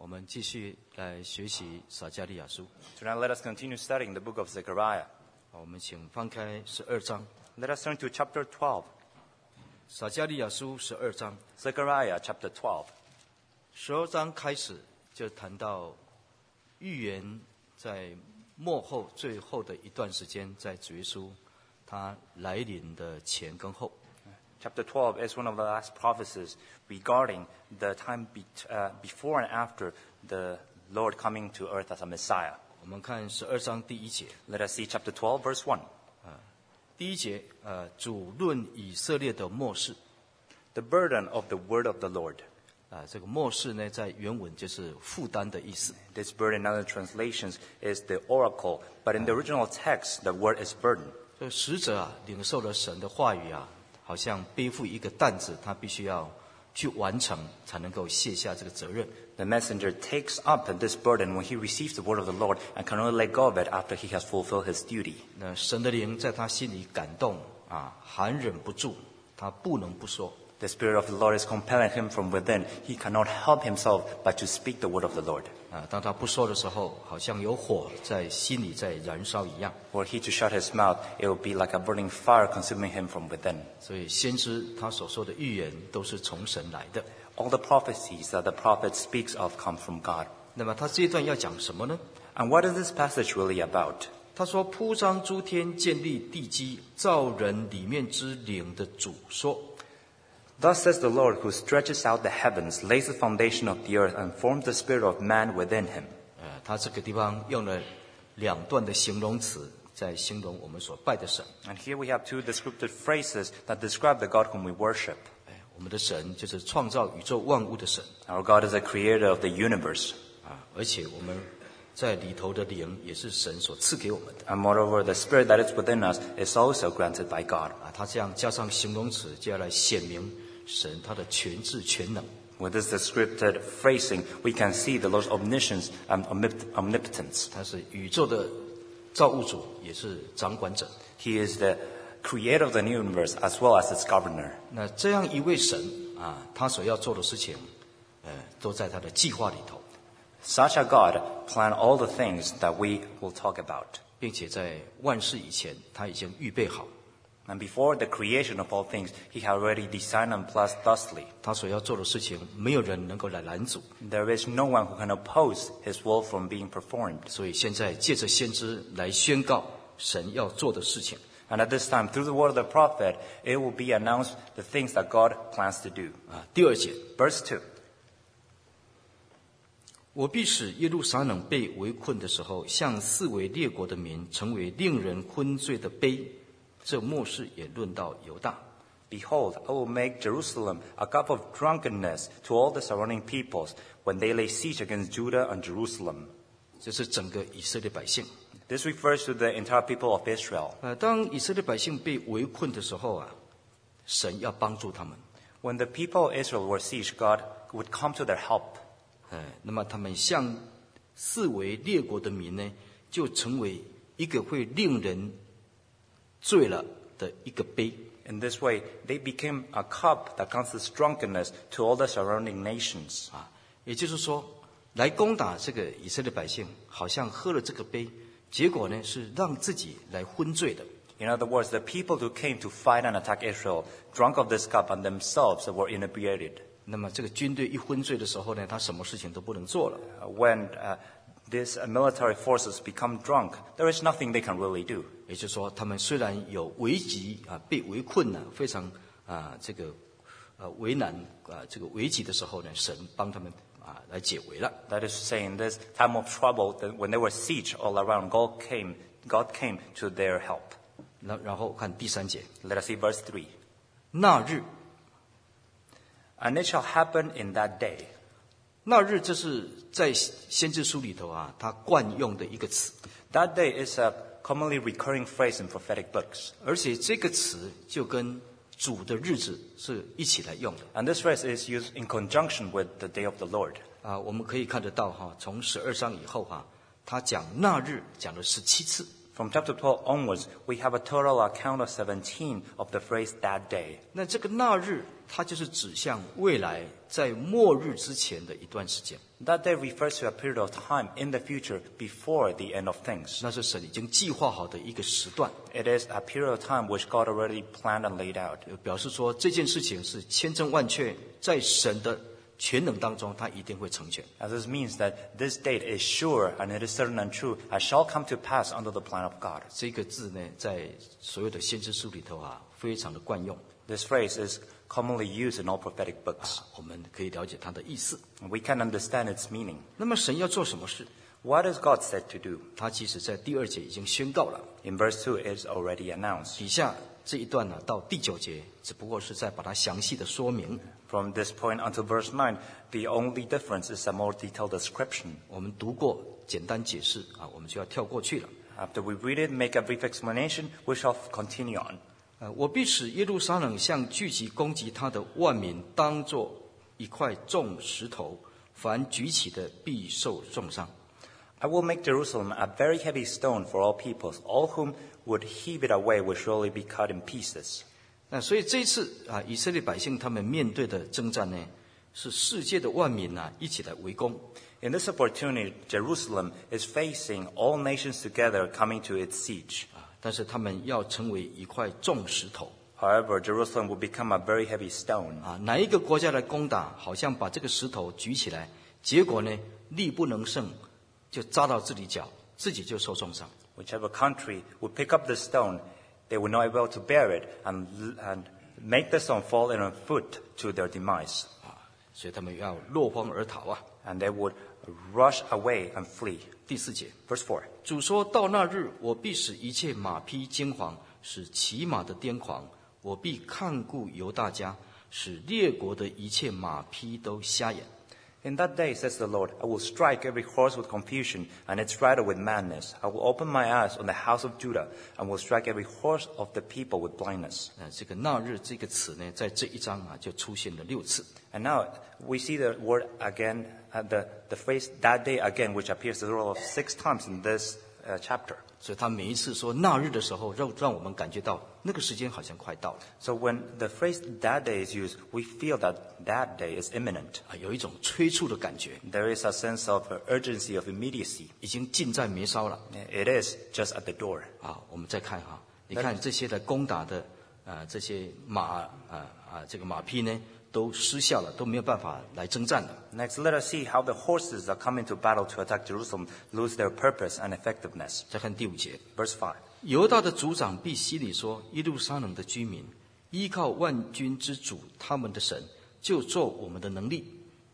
我们继续来学习撒迦利亚书。 Tonight, let us continue studying the book of Zechariah. 我们请翻开12章， Let us turn to chapter 12. 撒迦利亚书12章。 Zechariah chapter 12. 12章开始就谈到预言在末后最后的一段时间，在主耶稣他来临的前跟后。 Chapter 12 is one of the last prophecies regarding the time before and after the Lord coming to earth as a Messiah. 我们看12章第1节。 Let us see chapter 12, verse 1. 第1节，主论以色列的末世。 The burden of the word of the Lord. 这个末世呢，在原文就是负担的意思。 This burden in other translations is the oracle, but in the original text, the word is burden. 这个使者领受了神的话语好像背负一个担子，他必须要去完成，才能够卸下这个责任。 The messenger takes up this burden when he receives the word of the Lord and can only let go of it after he has fulfilled his duty. 那神的灵在他心里感动含忍不住，他不能不说。 The Spirit of the Lord is compelling him from within. He cannot help himself but to speak the word of the Lord. 当他不说的时候，好像有火在心里在燃烧一样。 Were he to shut his mouth, it would be like a burning fire consuming him from within. 所以先知他所说的预言都是从神来的。 All the prophecies that the prophet speaks of come from God. 那么他这一段要讲什么呢？ And what is this passage really about? 他说：“铺张诸天，建立地基，造人里面之灵的主说。” Thus says the Lord, who stretches out the heavens, lays the foundation of the earth, and forms the spirit of man within him. 他这个地方用了2段的形容词，在形容我们所拜的神。 And here we have two descriptive phrases that describe the God whom we worship. 我们的神就是创造宇宙万物的神。 Our God is the creator of the universe. 而且我们在里头的灵也是神所赐给我们的。 And moreover, the spirit that is within us is also granted by God. 他这样加上形容词，就要来显明神他的全智全能。 With this descriptive phrasing, we can see the Lord's omniscience and omnipotence. 他是宇宙的造物主，也是掌管者。 He is the creator of the universe as well as its governor. 那这样一位神他所要做的事情，都在他的计划里头， Such a God planned all the things that we will talk about. 并且在万事以前，他已经预备好。 And before the creation of all things, he had already designed and planned thusly. 他所要做的事情，没有人能够来拦阻。 There is no one who can oppose his will from being performed. 所以现在借着先知来宣告神要做的事情。 And at this time, through the word of the prophet, it will be announced the things that God plans to do. 第2节， Verse 2. 我必使耶路撒冷被围困的时候，像四围列国的民，成为令人昏醉的杯。这末世也论到犹大。 Behold, I will make Jerusalem a cup of drunkenness to all the surrounding peoples when they lay siege against Judah and Jerusalem. 这是整个以色列百姓。 This refers to the entire people of Israel. 当以色列百姓被围困的时候神要帮助他们。 When the people of Israel were sieged, God would come to their help. 那么他们像四围列国的民呢，就成为一个会令人醉了的一个杯。 In this way, they became a cup that causes drunkenness to all the surrounding nations. 也就是说，来攻打这个以色列百姓，好像喝了这个杯，结果呢是让自己来昏醉的。 In other words, the people who came to fight and attack Israel drank of this cup and themselves were inebriated. 那么这个军队一昏醉的时候呢，他什么事情都不能做了。 When these military forces become drunk, there is nothing they can really do. 也就是说，他们虽然有危急被围困非常为难这个危急的时候呢，神帮他们来解围了。 That is to say, in this time of trouble, when they were sieged all around, God came to their help. 然后看第3节， Let us see verse 3. 那日， And it shall happen in that day. 那日这是在先知书里头他惯用的一个词， That day is a commonly recurring phrase in prophetic books. 而且这个词就跟主的日子是一起来用的。 And this phrase is used in conjunction with the day of the Lord. 我们可以看得到从12章以后他讲那日讲了17次。 From chapter 12 onwards, we have a total account of 17 of the phrase that day. 那这个那日，它就是指向未来在末日之前的一段时间。 That day refers to a period of time in the future before the end of things. 那是神已经计划好的一个时段， It is a period of time which God already planned and laid out. 表示说这件事情是千真万确，在神的全能当中，它一定会成全。 As this means that this date is sure and it is certain and true, and shall come to pass under the plan of God. 这个字呢，在所有的先知书里头啊，非常的惯用， This phrase is commonly used in all prophetic books. 我们可以了解它的意思。 We can understand its meaning. 那么神要做什么事？ What is God said to do? 他其实在第2节已经宣告了。 In verse 2, it is already announced. 底下这一段呢，到第9节，只不过是在把它详细的说明。 From this point until verse 9, the only difference is a more detailed description. 我们读过，简单解释啊，我们就要跳过去了。 After we read it, make a brief explanation, we shall continue on. 我必使耶路撒冷像聚集攻击他的万民，当作一块重石头，凡举起的必受重伤。 I will make Jerusalem a very heavy stone for all peoples. All whom would heave it away will surely be cut in pieces. 那所以这一次啊，以色列百姓他们面对的征战呢，是世界的万民啊一起来围攻。 In this opportunity, Jerusalem is facing all nations together coming to its siege. 但是他们要成为一块重石头 However, Jerusalem will become a very heavy stone. 啊！哪一个国家来攻打，好像把这个石头举起来，结果呢力不能胜，就扎到自己脚，自己就受重伤。 Whichever country would pick up the stone, they would not be able to bear it and make the stone fall in a foot to their demise. 所以他们要落荒而逃啊！ And they would rush away and flee. 第4节， Verse 4. 主说到那日，我必使一切马匹惊惶，使骑马的癫狂，我必看顾犹大家，使列国的一切马匹都瞎眼。 In that day, says the Lord, I will strike every horse with confusion and its rider with madness. I will open my eyes on the house of Judah and will strike every horse of the people with blindness. 这个那日这个词呢，在这一章啊就出现了6次。 And now we see the word again, the phrase that day again, which appears a total of 6 times in this chapter. 所以他每一次说那日的时候，让我们感觉到那个时间好像快到了 So when the phrase that day is used, we feel that that day is imminent. 啊，有一种催促的感觉， There is a sense of urgency, of immediacy. 已经近在眉梢了 It is just at the door. 啊。我们再看哈，你看这些来攻打的这些马这个马匹呢，都失效了，都没有办法来征战了。 Next, let us see how the horses that come into battle to attack Jerusalem lose their purpose and effectiveness. 再看第5节， Verse 5. 犹大的族长必西里说：耶路撒冷的居民依靠万军之主他们的神，就做我们的能力。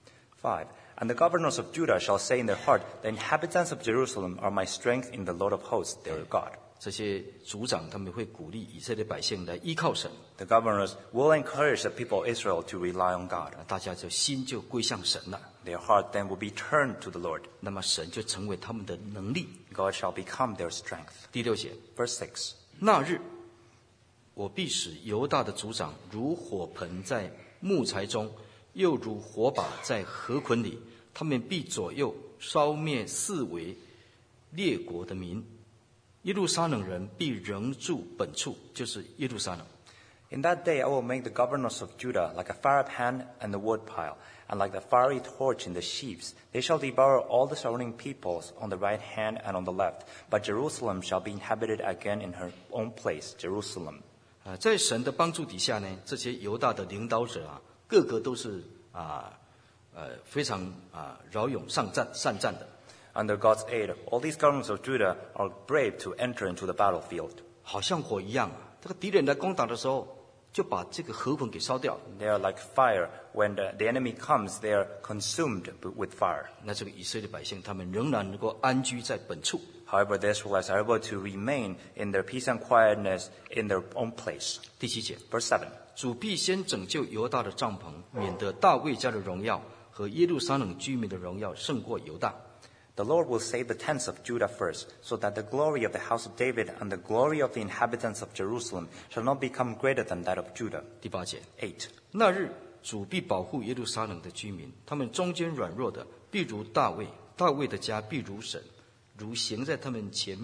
5. And the governors of Judah shall say in their heart, the inhabitants of Jerusalem are my strength in the Lord of hosts, their God. 这些族长他们会鼓励以色列百姓来依靠神， The governors will encourage the people of Israel to rely on God. 大家就心就归向神了。 Their heart then will be turned to the Lord. 那么神就成为他们的能力。 God shall become their strength. 第6节， Verse 6. 那日，我必使犹大的族长如火盆在木材中，又如火把在河捆里，他们必左右烧灭四围列国的民。耶路撒冷人必仍住本处，就是耶路撒冷。 In that day I will make the governors of Judah like a firepan and the woodpile, and like the fiery torch in the sheaves. They shall devour all the surrounding peoples on the right hand and on the left. But Jerusalem shall be inhabited again in her own place, Jerusalem. 在神的帮助底下呢，这些犹大的领导者啊，个个都是非常骁勇善战的， Under God's aid, all these governors of Judah are brave to enter into the battlefield. 好像火一样啊。这个敌人来攻打的时候，就把这个河捆给烧掉。 They are like fire. When the enemy comes, they are consumed with fire. 那这个以色列百姓，他们仍然能够安居在本处。 However, the Israelites are able to remain in their peace and quietness in their own place. 第7节， Verse 7. 主必先拯救犹大的帐篷，免得大卫家的荣耀和耶路撒冷居民的荣耀胜过犹大。 The Lord will save the tents of Judah first, so that the glory of the house of David and the glory of the inhabitants of Jerusalem shall not become greater than that of Judah. 第8节， 8. 那日主必保护耶路撒冷的居民，他们中间软弱的必如大卫，大卫的家必如神，如行在他们前面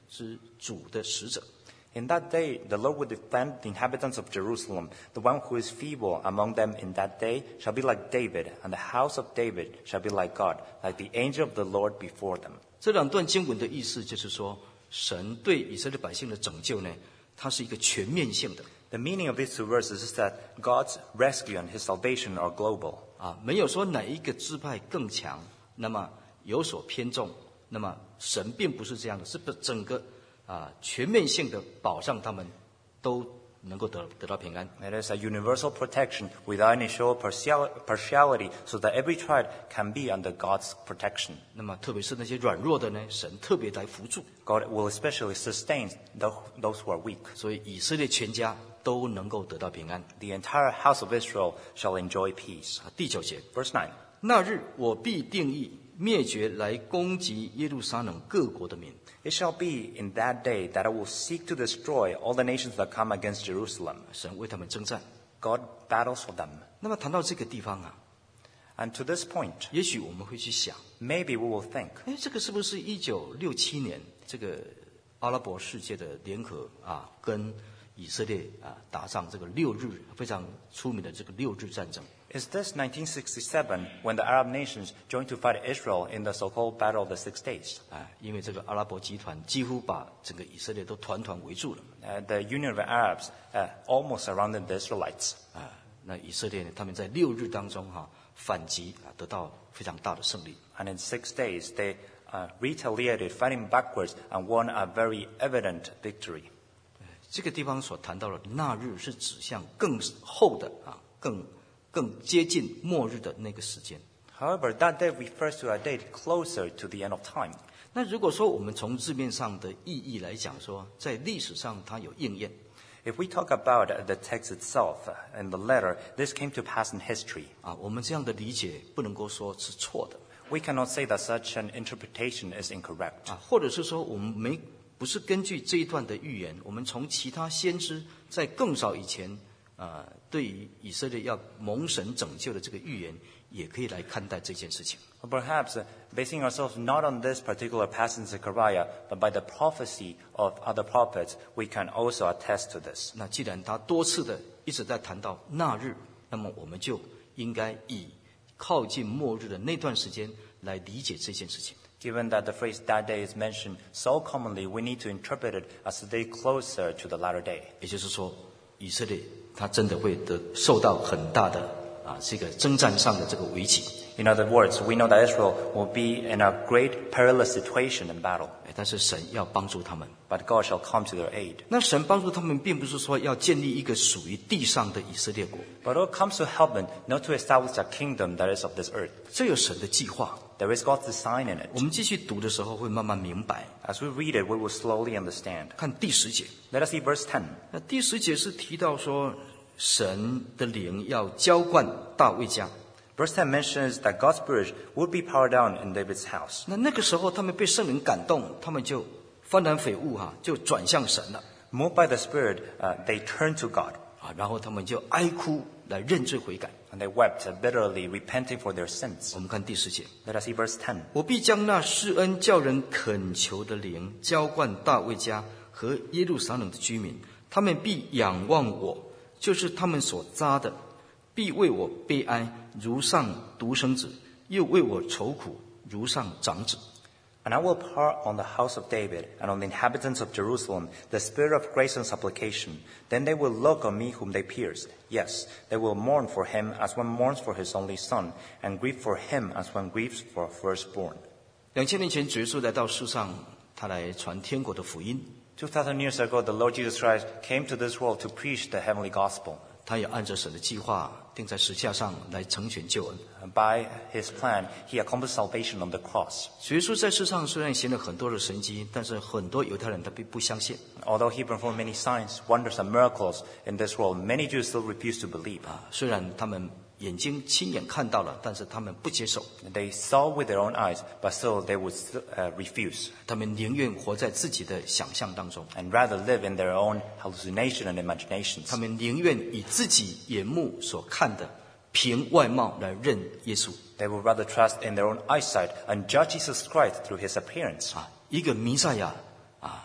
之主的使者。 In that day, the Lord will defend the inhabitants of Jerusalem. The one who is feeble among them in that day shall be like David, and the house of David shall be like God, like the angel of the Lord before them. 这两段经文的意思就是说，神对以色列百姓的拯救呢，它是一个全面性的 The meaning of these two verses is that God's rescue and his salvation are global. 啊，没有说哪一个支派更强，那么有所偏重。那么神并不是这样的，是整个全面性的保障他们都能够得到平安。 It is a universal protection without any show of partiality, so that every tribe can be under God's protection. 那么特别是那些软弱的呢，神特别来扶助， God will especially sustain those who are weak. 所以以色列全家都能够得到平安。 The entire house of Israel shall enjoy peace. 第9节， Verse 9. 那日我必定义灭绝来攻击耶路撒冷各国的民。 It shall be in that day that I will seek to destroy all the nations that come against Jerusalem. 神为他们征战。 God battles for them. 那么谈到这个地方啊， And to this point, 也许我们会去想， maybe we will think, 这个是不是1967年这个阿拉伯世界的联合跟以色列打仗这个6日非常出名的这个6日战争？ is this 1967 when the Arab nations joined to fight Israel in the so-called Battle of the 6 Days? 因为这个阿拉伯集团几乎把整个以色列都团围住了。 The Union of Arabs almost surrounded the Israelites. 那以色列呢，他们在6日当中反击得到非常大的胜利。 And in 6 days, they retaliated, fighting backwards, and won a very evident victory. 这个地方所谈到的那日是指向更后的更接近末日的那个时间。 However, that day refers to a date closer to the end of time. 那如果说我们从字面上的意义来讲说，在历史上它有应验。 If we talk about the text itself in the letter, this came to pass in history. 我们这样的理解不能够说是错的。 We cannot say that such an interpretation is incorrect. 或者是说我们不是根据这一段的预言，我们从其他先知在更早以前对于以色列要蒙神拯救的这个预言，也可以来看待这件事情。 Or perhaps, basing ourselves not on this particular passage in Zechariah, but by the prophecy of other prophets, we can also attest to this. 那既然他多次的一直在谈到那日，那么我们就应该以靠近末日的那段时间来理解这件事情。 Given that the phrase that day is mentioned so commonly, we need to interpret it as a day closer to the latter day. 也就是说，以色列他真的会受到很大的这个征战上的这个危机。 In other words, we know that Israel will be in a great perilous situation in battle, 但是神要帮助他们。 but God shall come to their aid. 那神帮助他们，并不是说要建立一个属于地上的以色列国， But it comes to help them not to establish a kingdom that is of this earth. 这有神的计划。 There is God's design in 我 it. 们继续读的时候会慢慢明白。 As we read it, we will slowly understand. 看第10节， Let us see verse 10. 那第10节是提到说，神的灵要浇灌大卫家。 Verse 10 mentions that God's Spirit would be poured down in David's house. 那个时候，他们被圣灵感动，他们就幡然悔悟就转向神了 Moved by the Spirit, they turned to God, 然后他们就哀哭来认罪悔改。 and they wept bitterly, repenting for their sins. 我们看第10节， Let us see verse 10. 我必将那施恩叫人恳求的灵浇灌大卫家和耶路撒冷的居民，他们必仰望我，就是他们所扎的，必为我悲哀，如上独生子，又为我愁苦，如上长子。 And I will pour on the house of David and on the inhabitants of Jerusalem the spirit of grace and supplication. Then they will look on me whom they pierced. Yes, they will mourn for him as one mourns for his only son, and grieve for him as one grieves for a firstborn. 2000年前，主耶稣来到世上，他来传天国的福音， 2,000 years ago, the Lord Jesus Christ came to this world to preach the heavenly gospel. 他也按着神的计划钉在十字架上来成全救恩。 And by his plan, he accomplished salvation on the cross. 主耶稣在世上虽然行了很多的神迹，但是很多犹太人他并不相信。 Although he performed many signs, wonders, and miracles in this world, many Jews still refuse to believe. 虽然他们眼睛亲眼看到了，但是他们不接受， They saw with their own eyes, but still they would refuse, 他们宁愿活在自己的想象当中， and rather live in their own hallucination and imaginations. 他们宁愿以自己眼目所看的凭外貌来认耶稣。 They would rather trust in their own eyesight and judge Jesus Christ through his appearance. 一个弥赛亚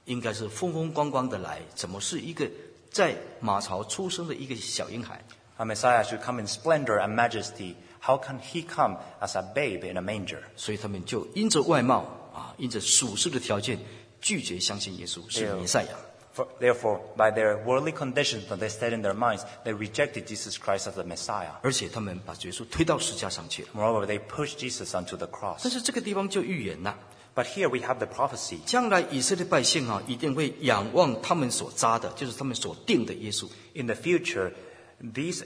应该是风风光光的来，怎么是一个在马槽出生的一个小婴孩？ Our Messiah should come in splendor and majesty. How can he come as a babe in a manger? 所以他们就因着外貌因着属世的条件，拒绝相信耶稣是弥赛亚。 Therefore, by their worldly conditions that they set in their minds, they rejected Jesus Christ as the Messiah. 而且他们把耶稣推到石架上去了。 Moreover, they pushed Jesus onto the 但 cross. 是这个地方就预言了， But here we have the prophecy. 将来以色列百姓一定会仰望他们所扎的，就是他们所定的耶稣。 In the future, these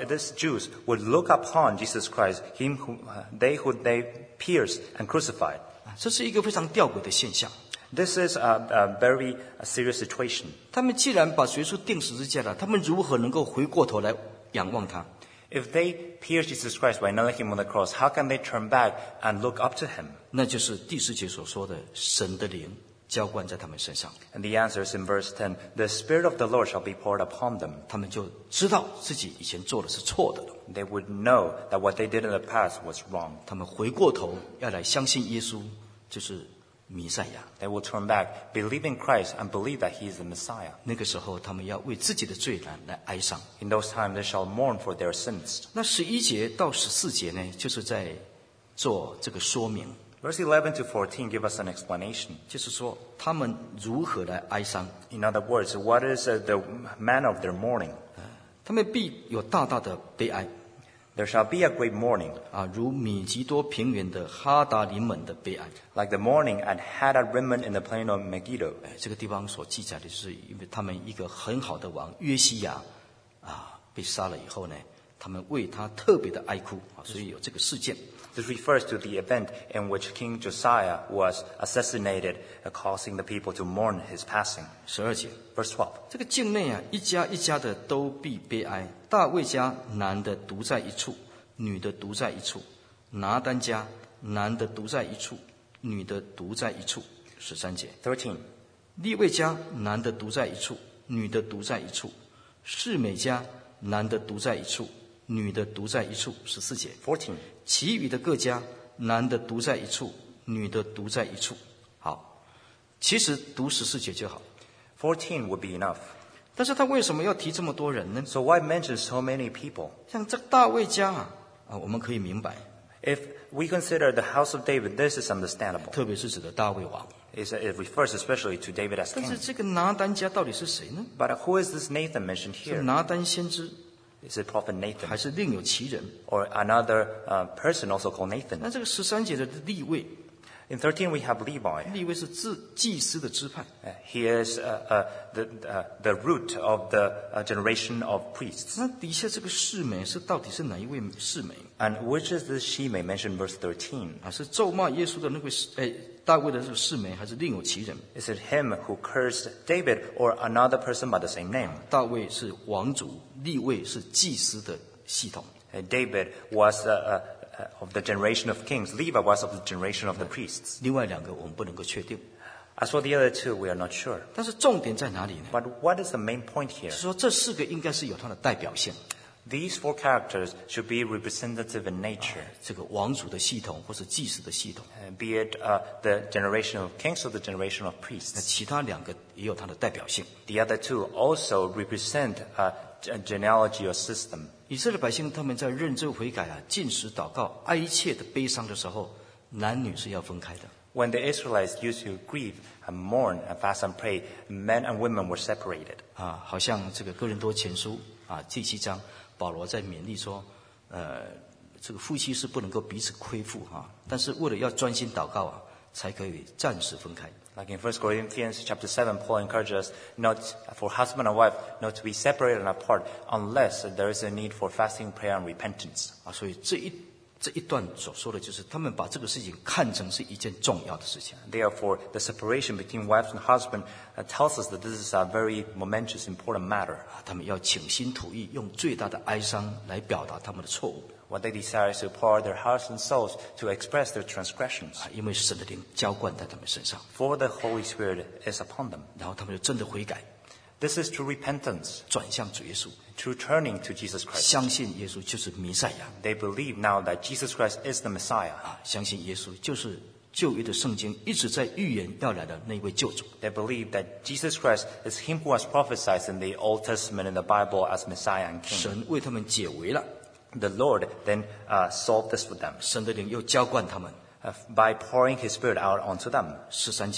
Jews would look upon Jesus Christ, him who they pierced and crucified. 这是一个非常吊诡的现象。 This is a very serious situation. 他们既然把耶稣钉十字架了，他们如何能够回过头来仰望他？ If they pierced Jesus Christ by nailing him on the cross, how can they turn back and look up to him? 那就是第10节所说的神的灵浇灌在他们身上， And the answer is in verse 10. The Spirit of the Lord shall be poured upon them. 他们就知道自己以前做的是错的了。 They would know that what they did in the past was wrong. 他们回过头要来相信耶稣就是弥赛亚。 They will turn back, believe in Christ, and believe that he is the Messiah. 那个时候，他们要为自己的罪来哀伤。 In those times they shall mourn for their sins. 那11节到14节呢，就是在做这个说明， Verse 11 to 14 give us an explanation. 就是说他们如何来哀伤。 In other words, what is the manner of their mourning? 他们必有大大的悲哀 There shall be a great mourning, 如米吉多平原的哈达林门的悲哀。 like the mourning at Hadad Rimmon in the plain of Megiddo. 这个地方所记载的就是因为他们一个很好的王约西亚被杀了以后呢，他们为他特别的哀哭所以有这个事件。 This refers to the event in which King Josiah was assassinated, causing the people to mourn his passing. 12节， Verse 12. 这个境内一家一家的都必悲哀。大卫家男的独在一处，女的独在一处；拿单家男的独在一处，女的独在一处。13节， 13. 利未家男的独在一处，女的独在一处；示每家男的独在一处，女的独在一处。14节， 14. 其余的各家男的独在一处，女的独在一处。好，其实读14节就好。 14 would be enough. 但是他为什么要提这么多人呢？ So why mention so many people? 像这大卫家我们可以明白， If we consider the house of David, this is understandable. 特别是指的大卫王。 It refers especially to David as 但是 king. 这个拿单家到底是谁呢？ But who is this Nathan mentioned 是 here? 拿单先知， Is it Prophet 还 Nathan? 是另有其人？ Or another person also called 那 Nathan? 这个13节的利未， In 13 we have Levi. 利未是祭司的支派。 He is the root of the generation of priests. 那底下这个示每是到底是哪一位示每 And which is this Shimei mentioned in verse 13? 是咒骂耶稣的那位大卫的这个示每，还是另有其人？ Is it him who cursed David or another person by the same name? 大卫是王族，利未是祭司的系统。 David was of the generation of kings. Levi was of the generation of the priests. 另外2个我们不能够确定， As for the other two, we are not sure. 但是重点在哪里呢？ But what is the main point here? 是说这4个应该是有它的代表性。 These 4 characters should be representative in nature, 这个王族的系统或是祭司的系统， be it the generation of kings or the generation of 那 priests. 其他2个也有它的代表性。 The other two also represent a genealogy or system. 以色列百姓他们在认罪悔改禁食祷告、哀切的悲伤的时候，男女是要分开的。 When the Israelites used to grieve and mourn and fast and pray, men and women were separated. 好像这个哥林多前书第7章，保罗在勉励说，这个夫妻是不能够彼此亏负但是为了要专心祷告才可以暂时分开。 Like in 1 Corinthians chapter 7, Paul encourages us not for husband and wife not to be separated and apart unless there is a need for fasting, prayer, and repentance. 所以这一段所说的就是他们把这个事情看成是一件重要的事情。 Therefore, the separation between wife and husband tells us that this is a very momentous, important matter. 他们要倾心吐意，用最大的哀伤来表达他们的错误。 What they desire is to pour their hearts and souls to express their transgressions. 因为神的灵浇灌在他们身上， For the Holy Spirit is upon them. 然后他们就真的悔改， This is true repentance, 转向主耶稣， true turning to Jesus Christ. 相信耶稣就是弥赛亚 They believe now that Jesus Christ is the Messiah. 相信耶稣就是旧约的圣经一直在预言要来的那位救主。 They believe that Jesus Christ is him who was prophesied in the Old Testament in the Bible as Messiah and King. 神为他们解围了， The Lord then solved this for them 神的灵又浇灌他们。 by pouring his Spirit out onto them. 13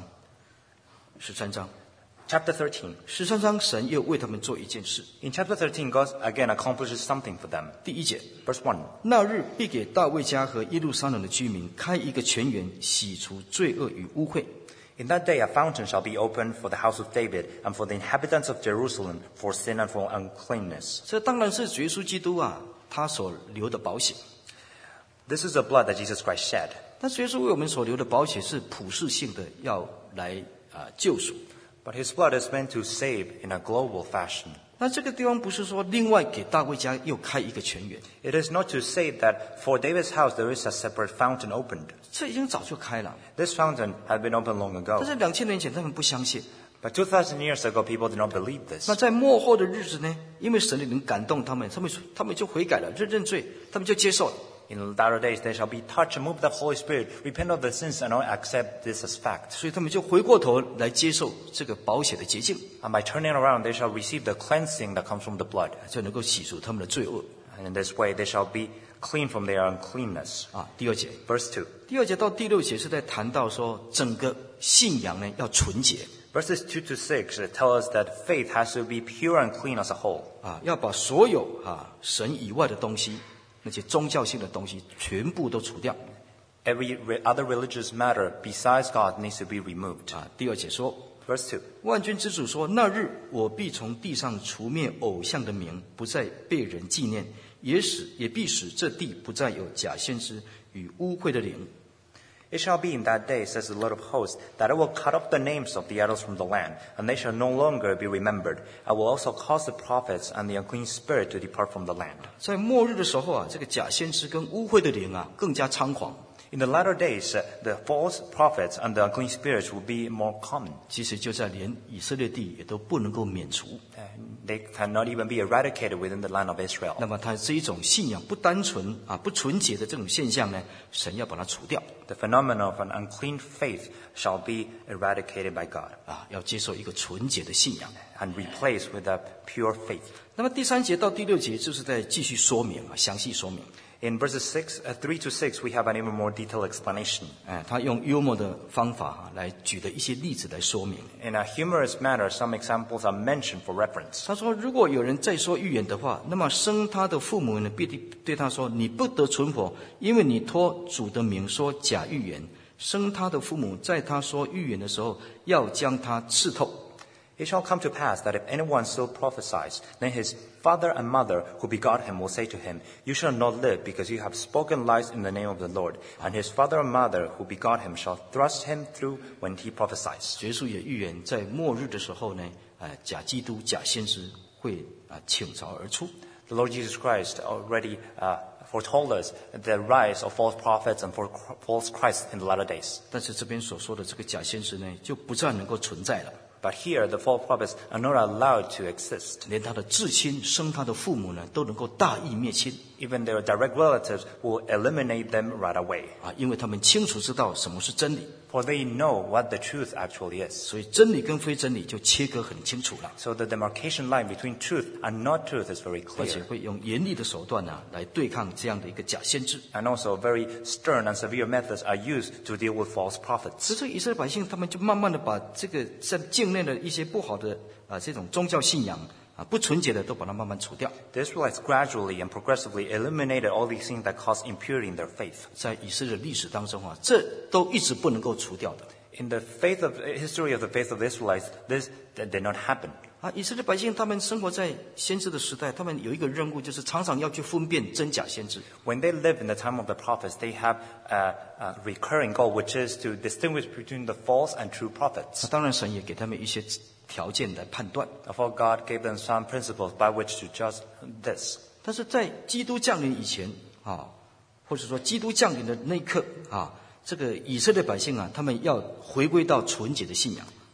章 Chapter 13. 13章神又为他们做一件事。 In chapter 13, God again accomplishes something for them. 第1节， Verse 1. 那日必给大卫家和耶路撒冷的居民开一个泉源，洗除罪恶与污秽。 In that day a fountain shall be opened for the house of David and for the inhabitants of Jerusalem for sin and for uncleanness. 这当然是主耶稣基督啊，他所流的宝血。 This is the blood that Jesus Christ shed. 但主耶稣为我们所流的宝血是普世性的，要来救赎。 But his blood is meant to save in a global fashion. 那这个地方不是说另外给大卫家又开一个泉源， It is not to say that for David's house there is a separate fountain opened. 这已经早就开了。 This fountain had been opened long 但 ago. 是2000年前他们不相信。 But 2,000 years ago, people did not believe this. 那在末后的日子呢？因为神的灵感动他们，他们就悔改了，认罪，他们就接受了。 In the latter days, they shall be touched and moved by the Holy Spirit, repent of their sins, and accept this as fact. 所以他们就回过头来接受这个宝血的洁净， And by turning around, they shall receive the cleansing that comes from the blood. 就能够洗除他们的罪恶。 And in this way, they shall be clean from their uncleanness. 第2节， Verse 2. 第2节到第6节是在谈到说整个信仰呢要纯洁 Verses 2 to 6 tell us that faith has to be pure and clean as a whole. 要把所有神以外的东西，那些宗教性的东西全部都除掉。 Every other religious matter besides God needs to be removed. 第2节说， Verse 2. 万军之主说：“那日我必从地上除灭偶像的名，不再被人纪念，也必使这地不再有假先知与污秽的灵。” It shall be in that day, says the Lord of hosts, that I will cut off the names of the idols from the land, and they shall no longer be remembered. I will also cause the prophets and the unclean spirit to depart from the land. 在末日的时候这个假先知跟污秽的灵更加猖狂。 In the latter days, the false prophets and the unclean spirits will be more common. 其实就在连以色列地也都不能够免除。 They cannot even be eradicated within the land of Israel. 那么它这一种信仰不单纯不纯洁的这种现象呢，神要把它除掉 The phenomenon of an unclean faith shall be eradicated by God 要接受一个纯洁的信仰。 and replaced with a pure faith. 那么第3节到第6节就是在继续说明详细说明。 In verses 3 to 6, we have an even more detailed explanation. 他用幽默的方法来举的一些例子来说明。 In a humorous manner, some examples are mentioned for reference. 他说，如果有人再说预言的话，那么生他的父母呢，必对他说：“你不得存活，因为你托主的名说假预言。”生他的父母在他说预言的时候，要将他刺透。 It shall come to pass that if anyone still prophesies, then his father and mother who begot him will say to him, You shall not live, because you have spoken lies in the name of the Lord. And his father and mother who begot him shall thrust him through when he prophesies. 耶稣也预言，在末日的时候呢，假基督、假先知会倾巢而出。 The Lord Jesus Christ already foretold us the rise of false prophets and false Christ in the latter days. 但是这边所说的这个假先知呢，就不再能够存在了。 But here, the false prophets are not allowed to exist. 连他的至亲生他的父母呢，都能够大义灭亲 Even their direct relatives will eliminate them right away. 因为他们清楚知道什么是真理， For they know what the truth actually is. 所以真理跟非真理就切割很清楚了， So the demarcation line between truth and not truth is very 而且 clear. 会用严厉的手段来对抗这样的一个假先知。 And also very stern and severe methods are used to deal with false 所 prophets. 以这个以色列百姓他们就慢慢的把这个在境内的一些不好的这种宗教信仰不纯洁的都把它慢慢除掉。 The Israelites gradually and progressively eliminated all these things that cause impurity in their faith. 在以色列历史当中这都一直不能够除掉的。 In the history of the faith of the Israelites, this did not happen. 以色列百姓他们生活在先知的时代，他们有一个任务，就是常常要去分辨真假先知。 When they live in the time of the prophets, they have a recurring goal, which is to distinguish between the false and true prophets. 当然，神也给他们一些条件来判断。 Therefore, God gave them some principles by which to judge this. 但是在基督降临以前或者说基督降临的那一刻这个以色列百姓他们要回归到纯洁的信仰。 But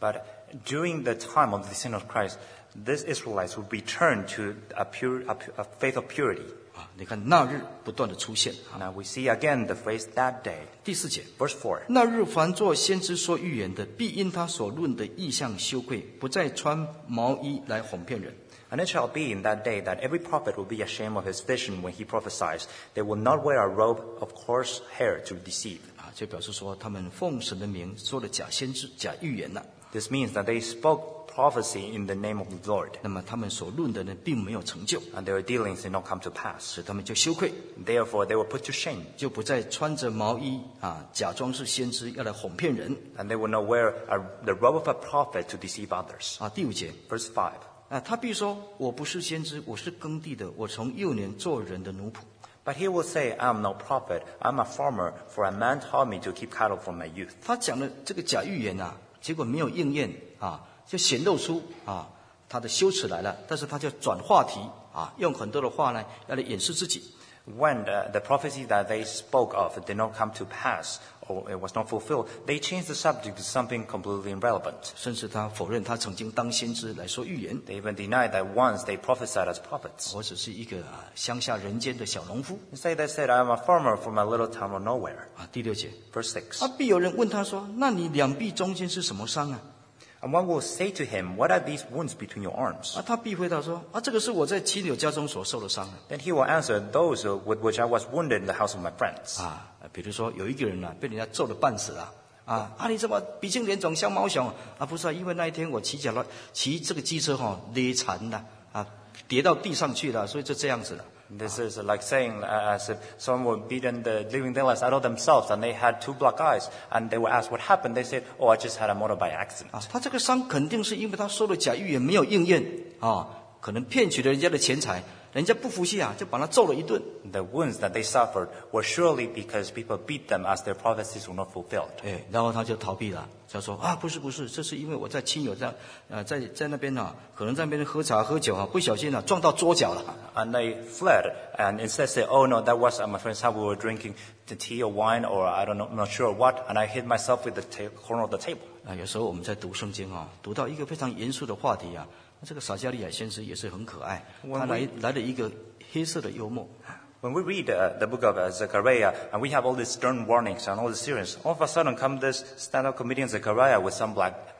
during the time of the descent of Christ, these Israelites would return to a faith of purity. 你看那日不断的出现。 Now we see again the phrase that day. 第4节， Verse 4. 那日凡作先知说预言的，必因他所论的异象羞愧，不再穿毛衣来哄骗人。 And it shall be in that day that every prophet will be ashamed of his vision when he prophesies. They will not wear a robe of coarse hair to deceive. 就表示说他们奉神的名说了假先知、假预言了。 This means that they spoke prophecy in the name of the Lord. 那么他们所论的呢，并没有成就， And their dealings did not come to pass. 使他们就羞愧， Therefore, they were put to shame. 就不再穿着毛衣假装是先知，要来哄骗人。 And they would not wear the robe of a prophet to deceive others. 第5节， Verse 5. 他必说：“我不是先知，我是耕地的，我从幼年做人的奴仆。” But he will say, I am no prophet, I am a farmer, for a man taught me to keep cattle from my youth. 他讲的这个假预言结果没有应验就显露出他的羞耻来了。但是他就转话题用很多的话呢，要来掩饰自己。 When the prophecy that they spoke of did not come to pass, or it was not fulfilled, they changed the subject to something completely irrelevant. 甚至他否认他曾经当先知来说预言。 They even denied that once they prophesied as prophets. 我只是一个乡下人间的小农夫。 Instead, they said, I am a farmer from a little town of nowhere. 第6节， Verse 6. 必有人问他说：“那你两臂中间是什么伤啊？” And one will say to him, What are these wounds between your arms? 他必回答说：“这个是我在亲友家中所受的伤。” Then he will answer, Those with which I was wounded in the house of my friends. 比如说有一个人被人家揍得半死了。你怎么鼻青脸肿像毛熊？不是因为那一天我骑这个机车勒残了跌到地上去了，所以就这样子了。 This is like saying as if someone were beaten the living daylights out of themselves and they had 2 black eyes and they were asked what happened. They said, I just had a motorbike accident. 他这个伤肯定是因为他说的假预言没有应验可能骗取了人家的钱财，人家不服气就把他揍了一顿。 The wounds that they suffered were surely because people beat them as their prophecies were not fulfilled. 然后他就逃避了，他说不是，这是因为我在亲友在那边可能在那边喝茶喝酒不小心撞到桌角了。 And they fled and instead said, Oh no, that was at my friend's house. We were drinking the tea or wine or I don't know, I'm not sure what. And I hit myself with the corner of the table. 有时候我们在读圣经读到一个非常严肃的话题这个撒迦利亚先知也是很可爱，他来了一个黑色的幽默。 When we read the book of Zechariah and we have all these stern warnings and all the serious, all of a sudden come this stand-up comedian Zechariah with some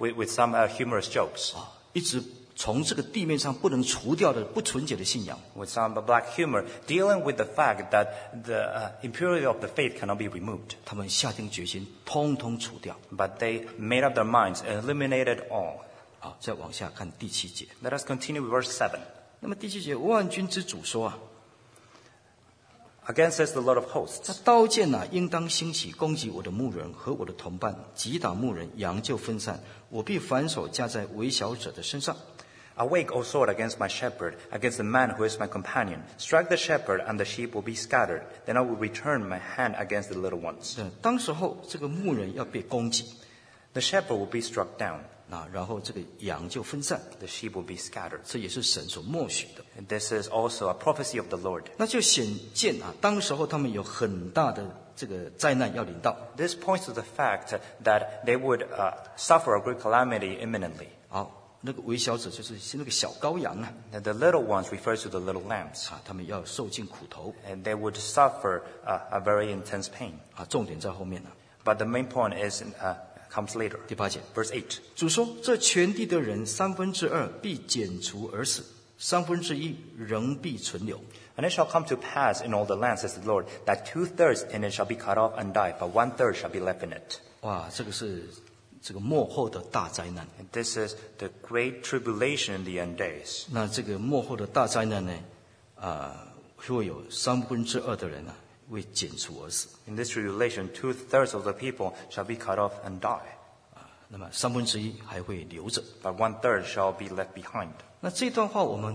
humorous jokes. 一直从这个地面上不能除掉的不纯洁的信仰。 With some black humor, dealing with the fact that the impurity of the faith cannot be removed. 他们下定决心，通通除掉。 But they made up their minds and eliminated all. 再往下看第7节。 Let us continue with verse 7. 那么第7节，万军之主说 Again says the Lord of hosts. 这刀剑应当兴起攻击我的牧人和我的同伴，击打牧人，羊就分散，我必反手加在微小者的身上。 Awake, O sword, against my shepherd, against the man who is my companion. Strike the shepherd, and the sheep will be scattered. Then I will return my hand against the little ones. 当时候这个牧人要被攻击， The shepherd will be struck down. 然后这个羊就分散， The sheep will be scattered. 这也是神所默许的。 And this is also a prophecy of the Lord. 那就显见当时候他们有很大的这个灾难要临到。 This points to the fact that they would suffer a great calamity imminently. 那个微小者就是那个小羔羊 And the little ones refers to the little lambs. 他们要受尽苦头 And they would suffer a very intense pain. 重点在后面 But the main point comes later. 第8节， Verse 8. 主说：“这全地的人2/3必剪除而死，1/3仍必存留。” And it shall come to pass in all the land, says the Lord, that 2/3 in it shall be cut off and die, but 1/3 shall be left in it. 哇，这个是这个末后的大灾难。 And this is the great tribulation in the end days. 那这个末后的大灾难呢，会有2/3的人为剪除而死。 In this tribulation, 2/3 of the people shall be cut off and die, 那么1/3还会留着。 but 1/3 shall be left behind. 那这段话我们，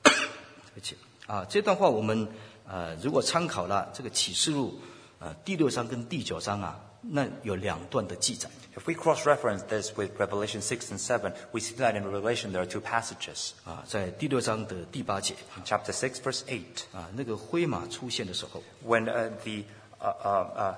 这段话我们如果参考了这个启示录第6章跟第9章那有2段的记载。 If we cross-reference this with Revelation 6 and 7, we see that in Revelation there are 2 passages. 在第6章的第8节 In chapter 6, verse 8, 那个灰马出现的时候， when the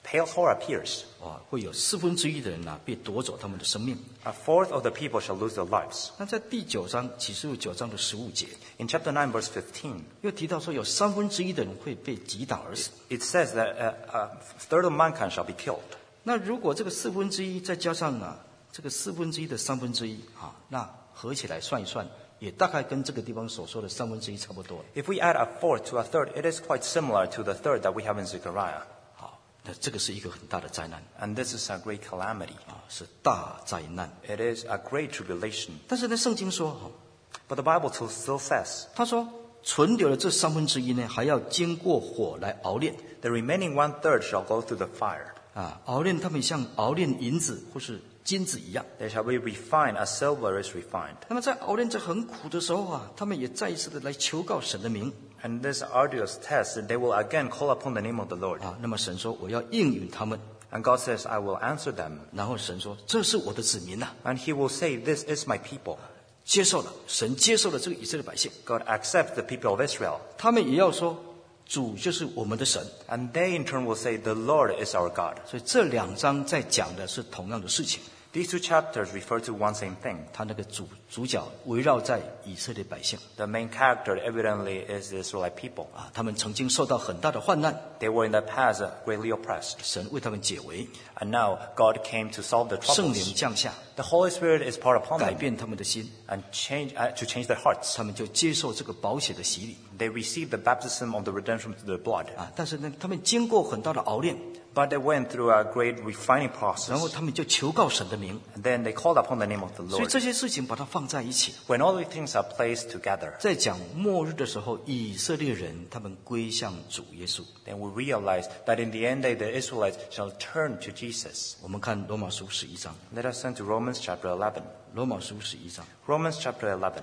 pale horror appears. 会有1/4的人被夺走他们的生命。 1/4 of the people shall lose their lives. 那在第9章启示录9章的15节， In chapter 9, verse 15, 又提到说有1/3的人会被击打而死。 it says that a third of mankind shall be killed. 那如果这个1/4再加上这个1/4的1/3那合起来算一算，也大概跟这个地方所说的1/3差不多。 If we add 1/4 to 1/3, it is quite similar to the third that we have in Zechariah. 好，那这个是一个很大的灾难 And this is a great calamity. 是大灾难。 It is a great tribulation. 但是呢，圣经说 But the Bible still says 他说存留的这1/3呢，还要经过火来熬炼 the remaining 1/3 shall go through the fire. 熬炼他们像熬炼银子或是金子一样。 They shall be refined as silver is refined. 那么在熬炼这很苦的时候他们也再一次的来求告神的名 And this arduous test, they will again call upon the name of the Lord. 那么神说我要应允他们， And God says, I will answer them. 然后神说这是我的子民 And he will say, this is my people. 接受了，神接受了这个以色列百姓， God accepts the people of Israel. 他们也要说主就是我们的神。 And they in turn will say, the Lord is our God. 所以这2章在讲的是同样的事情。 These two chapters refer to one same thing. 他那个主角围绕在以色列百姓 The main character evidently is the Israelite people. 他们曾经受到很大的患难， They were in the past greatly oppressed. 神为他们解围， And now God came to solve their 圣灵 troubles. 降下， The Holy Spirit is poured upon 改 them 变他们的心， and to change their hearts. 他们就接受这个宝血的洗礼 They received the baptism of the redemption through the blood. 但是呢，他们经过很大的熬炼， But they went through a great refining 然后 process. 他们就求告神的名， And then they called upon the name of the 所以 Lord. 这些事情把它放在一起， When all these things are placed together, 在讲末日的时候，以色列人他们归向主耶稣。 then we realize that in the end day the Israelites shall turn to Jesus. 我们看罗马书11章， Let us turn to Romans chapter 11. 罗马书11章， Romans chapter 11.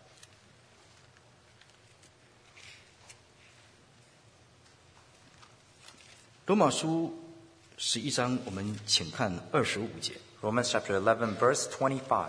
罗马书11章，我们请看25节。 Romans chapter 11, verse 25.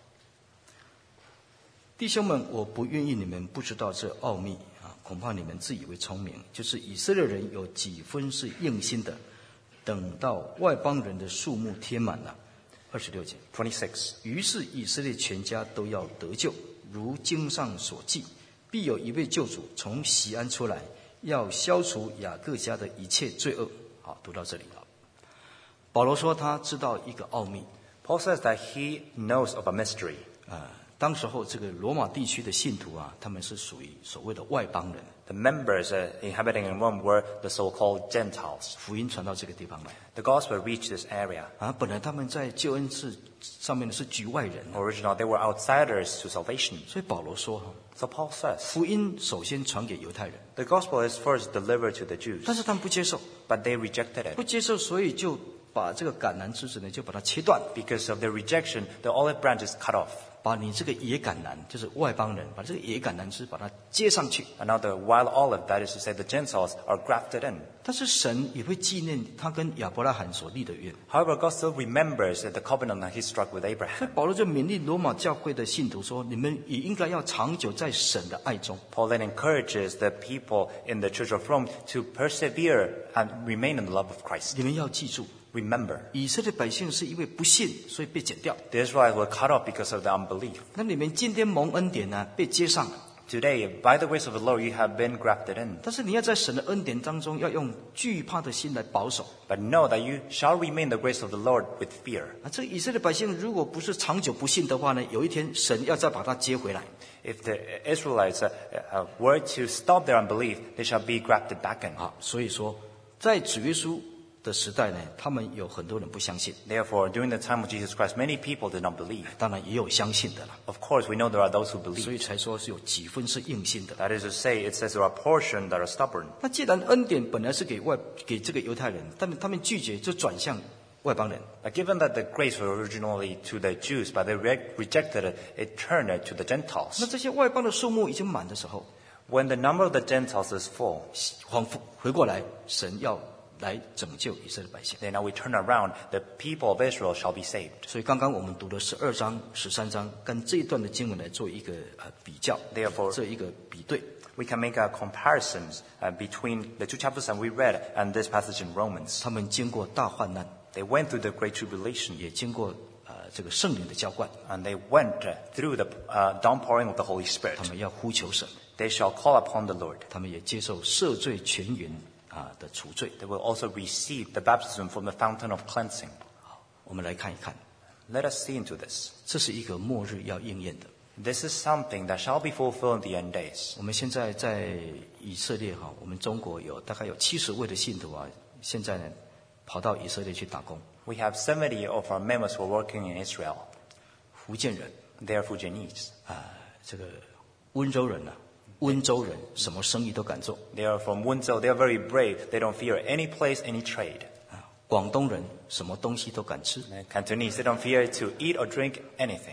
弟兄们，我不愿意你们不知道这奥秘恐怕你们自以为聪明，就是以色列人有几分是硬心的，等到外邦人的数目添满了。26节， 26. 于是以色列全家都要得救，如经上所记，必有一位救主从西安出来，要消除雅各家的一切罪恶。好，读到这里了。保罗说他知道一个奥秘， Paul says that he knows of a mystery. 当时候这个罗马地区的信徒他们是属于所谓的外邦人， The members inhabiting in Rome were the so-called Gentiles. 福音传到这个地方来 The gospel reached this area. 本来他们在救恩上面是局外人， Originally, they were outsiders to salvation. 所以保罗说 So Paul says, 福音首先传给犹太人， the gospel is first delivered to the Jews, 但是他们不接受， but they rejected 不 it. 接受，所以就把这个橄榄枝子呢就把它切断， Because of their rejection, the olive branch is cut off. 把你这个野橄榄就是外邦人，把这个野橄榄枝把它接上去。 And now the wild olive, that is to say the Gentiles, are grafted in. 但是神也会纪念他跟亚伯拉罕所立的约， However, God still remembers the covenant that he struck with 所以 Abraham. 保罗就勉励罗马教会的信徒说：你们也应该要长久在神的爱中。 Paul then encourages the people in the Church of Rome to persevere and remain in the love of Christ. 你们要记住， Remember, 以色列百姓是因为不信，所以被剪掉。 the Israelites were cut off because of their unbelief. 那你们今天蒙恩典被接上了， Today, by the grace of the Lord, you have been grafted in. 但是你要在神的恩典当中，要用惧怕的心来保守。 But know that you shall remain the grace of the Lord with fear. 这个以色列百姓如果不是长久不信的话呢，有一天神要再把他接回来。 If the Israelites were to stop their unbelief, they shall be grafted back in. 所以说，在主耶稣的时代呢，他们有很多人不相信， Therefore, during the time of Jesus Christ, many people did not believe. 当然也有相信的了， Of course, we know there are those who 所 believe. 以才说是有几分是硬心的。 That is to say, it says there are portions that are stubborn. 那既然恩典本来是给这个犹太人，但他们拒绝，就转向外邦人。 But given that the grace was originally to the Jews, but they rejected it, it turned it to the 那 Gentiles. 这些外邦的数目已经满的时候， When the number of the Gentiles is full, 回过来，神要来拯救以色列百姓。 Then now we turn around, the people of Israel shall be saved. 所以刚刚我们读的12章、13章，跟这一段的经文来做一个比较， Therefore 这一个比对。 We can make comparisons between the two chapters that we read and this passage in Romans. 他们经过大患难， They went through the great tribulation, 也经过这个圣灵的浇灌， and they went through the downpouring of the Holy Spirit. 他们要呼求神， They shall call upon the Lord. 他们也接受赦罪全源的除罪。 They will also receive the baptism from the fountain of cleansing. 我们来看一看， Let us see into this. 这是一个末日要应验的。 This is something that shall be fulfilled in the end days. 我们现在在以色列我们中国大概有70位的信徒现在呢跑到以色列去打工。 We have 70 of our members who are working in Israel. 福建人 They are Fujianese. 这个温州人温州人什么生意都敢做。 They are from Wenzhou. They are very brave. They don't fear any place, any trade. 广东人什么东西都敢吃。 And Cantonese, they don't fear to eat or drink anything.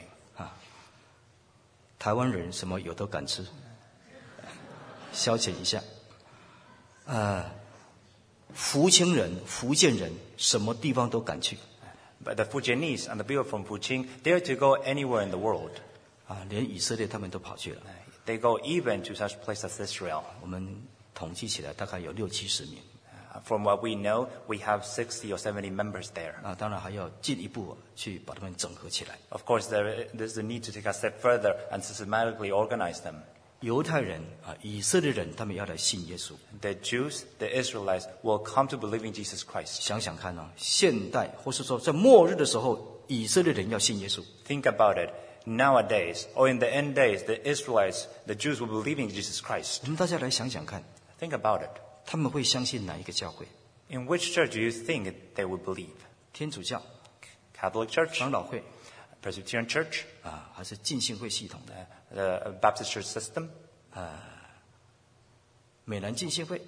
台湾人什么有都敢吃，消遣一下。福清人、福建人什么地方都敢去。 But the Fujianese and the people from Fuqing dare to go anywhere in the world. 连以色列他们都跑去了。 They go even to such place as Israel. 我们统计起来大概有60-70名。 From what we know, we have 60 or 70 members there. 当然还要进一步去把他们整合起来。 Of course, there's a need to take a step further and systematically organize them. 犹太人以色列人他们要来信耶稣。 The Jews, the Israelites, will come to believe in Jesus Christ. 想想看现代或是说在末日的时候，以色列人要信耶稣。 Think about it. Nowadays, or in the end days, the Israelites, the Jews will believe in Jesus Christ. 我们大家来想想看， Think about it. 他们会相信哪一个教会？ In which church do you think they would believe? 天主教、 Catholic Church, 长老会 Presbyterian Church, 还是浸信会系统的？ the Baptist Church system, 美南浸信会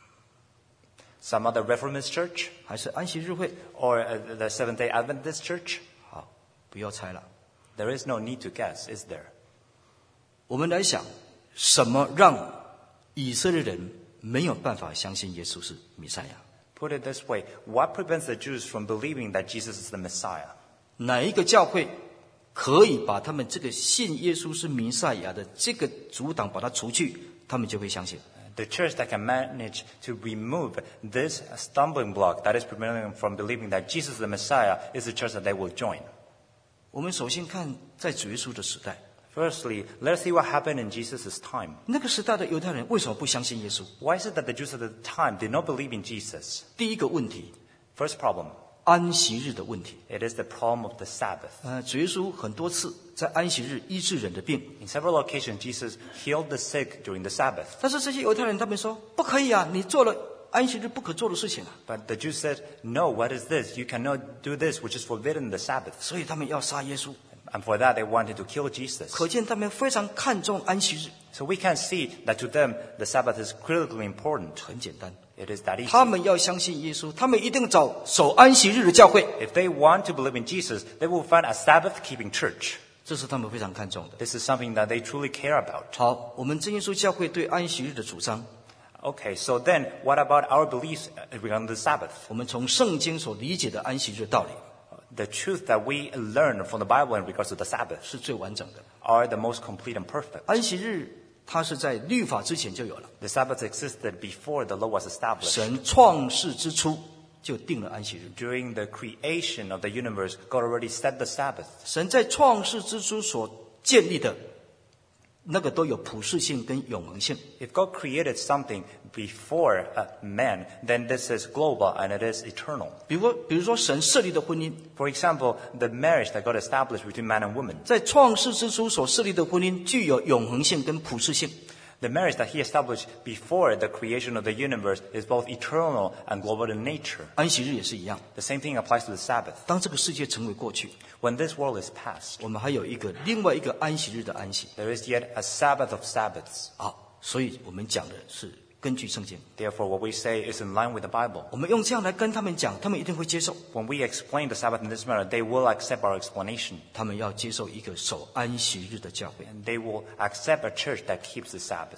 some other Reformist church, 还是安息日会？ or the Seventh-day Adventist Church? 好，不要猜了。 There is no need to guess, is there? 我们来想，什么让以色列人没有办法相信耶稣是弥赛亚？ Put it this way, what prevents the Jews from believing that Jesus is the Messiah? 哪一个教会可以把他们这个信耶稣是弥赛亚的这个阻挡把它除去，他们就会相信。 The church that can manage to remove this stumbling block that is preventing them from believing that Jesus is the Messiah is the church that they will join. 我们首先看在主耶稣的时代， Firstly, let's see what happened in Jesus' time. 那个时代的犹太人为什么不相信耶稣？ Why is it that the Jews at the time did not believe in Jesus? 第一个问题， First problem, 安息日的问题。 it is the problem of the Sabbath. 主耶稣很多次在安息日医治人的病， In several occasions, Jesus healed the sick during the Sabbath. 但是这些犹太人他们说不可以你做了安息日不可做的事情 But the Jews said, no, what is this? You cannot do this, which is forbidden in the Sabbath. 所以他们要杀耶稣。 And for that, they wanted to kill Jesus. 可见他们非常看重安息日。 So we can see that to them, the Sabbath is critically important. 很简单， It is that easy. 他们要相信耶稣，他们一定找守安息日的教会， If they want to believe in Jesus, they will find a Sabbath-keeping church. 这是他们非常看重的。 This is something that they truly care about. 好，我们真耶稣教会对安息日的主张， Okay, so then what about our beliefs regarding the Sabbath? 我们从圣经所理解的安息日道理 The truth that we learn from the Bible in regards to the Sabbath 是最完整的。 are the most complete and perfect. 安息日它是在律法之前就有了， The Sabbath existed before the law was established. 神创世之初就定了安息日。 During the creation of the universe, God already set the Sabbath. 神在创世之初所建立的那个都有普世性跟永恒性。 If God created something before man, then this is global and it is eternal. 比如说神设立的婚姻， For example, the marriage that God established between man and woman. 在创世之初所设立的婚姻具有永恒性跟普世性。 The marriage that he established before the creation of the universe is both eternal and global in nature. 安息日也是一样， The same thing applies to the Sabbath. 当这个世界成为过去， When this world is past, 我们还有另外一个安息日的安息。 there is yet a Sabbath of Sabbaths. 好，所以我们讲的是根据圣经。 Therefore, what we say is in line with the Bible. 我们用这样来跟他们讲，他们一定会接受。 When we explain the Sabbath in this manner, they will accept our explanation. 他们要接受一个守安息日的教会。 And they will accept a church that keeps the Sabbath.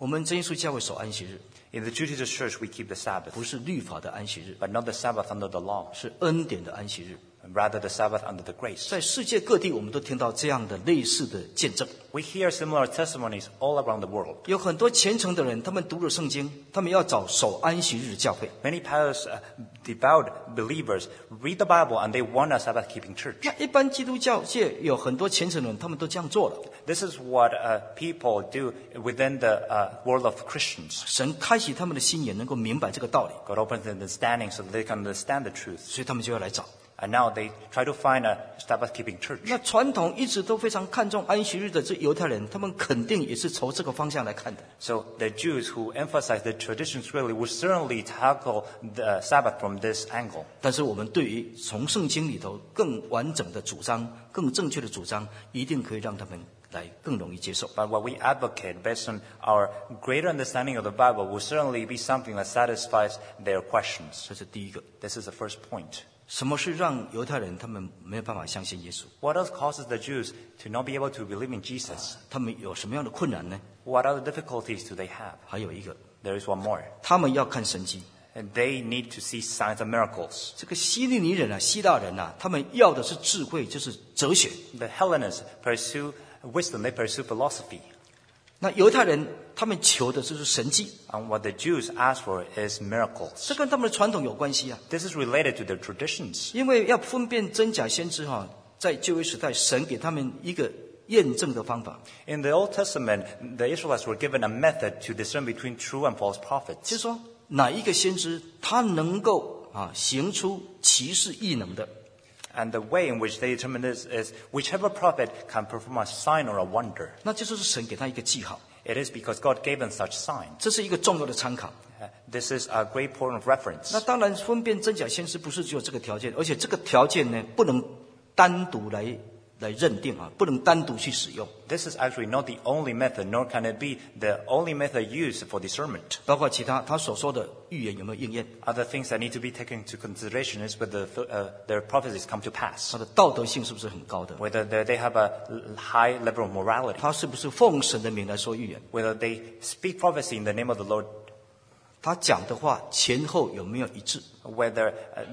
我们真耶稣教会守安息日， In the True Jesus Church, we keep the Sabbath, 不是律法的安息日， but not the Sabbath under the law, 是恩典的安息日。 rather the Sabbath under the grace. 在世界各地，我们都听到这样的类似的见证。 We hear similar testimonies all around the world. 有很多虔诚的人，他们读了圣经，他们要找守安息日的教会。 Many pious, devout believers read the Bible and they want a Sabbath-keeping church. 那一般基督教界有很多虔诚人，他们都这样做了。 This is what people do within the world of Christians. 神开启他们的心眼，能够明白这个道理， God opens their understanding so that they can understand the truth. 所以他们就要来找。 And now they try to find a Sabbath-keeping church. 那传统一直都非常看重安息日的这犹太人，他们肯定也是从这个方向来看的。 So the Jews who emphasize the traditions really would certainly tackle the Sabbath from this angle. 但是我们对于从圣经里头更完整的主张、更正确的主张，一定可以让他们来更容易接受。 But what we advocate based on our greater understanding of the Bible will certainly be something that satisfies their questions. 这是第一个。 This is the first point. 什么是让犹太人他们没有办法相信耶稣？ What else causes the Jews to not be able to believe in Jesus? 他们有什么样的困难呢？ What other difficulties do they have? 还有一个， There is one more. 他们要看神迹。 And they need to see signs and miracles. 这个希利尼人啊，希腊人啊，他们要的是智慧，就是哲学。 The Hellenists pursue wisdom, they pursue philosophy. 那犹太人他们求的就是神迹， And what the Jews ask for is miracles. 这跟他们的传统有关系啊。 This is related to their traditions. 因为要分辨真假先知哈，在旧约时代，神给他们一个验证的方法， In the Old Testament, the Israelites were given a method to discern between true and false 就是 prophets. 说哪一个先知他能够行出奇事异能的， And the way in which they determine this is whichever prophet can perform a sign or a wonder. 那这就是神给他一个记号， It is because God gave them such sign. 这是一个重要的参考。 This is a great point of reference. 那当然，分辨真假先知不是只有这个条件，而且这个条件呢，不能单独来认定啊，不能单独去使用， This is actually not the only method, nor can it be the only method used for discernment. 包括其他所说的预言有没有应验， Other things that need to be taken into consideration is whether their prophecies come to pass, 他的道德性是不是很高的， whether they have a high level of morality, 他是不是奉神的名来说预言， whether they speak prophecy in the name of the Lord, 他讲的话前后有没有一致， whether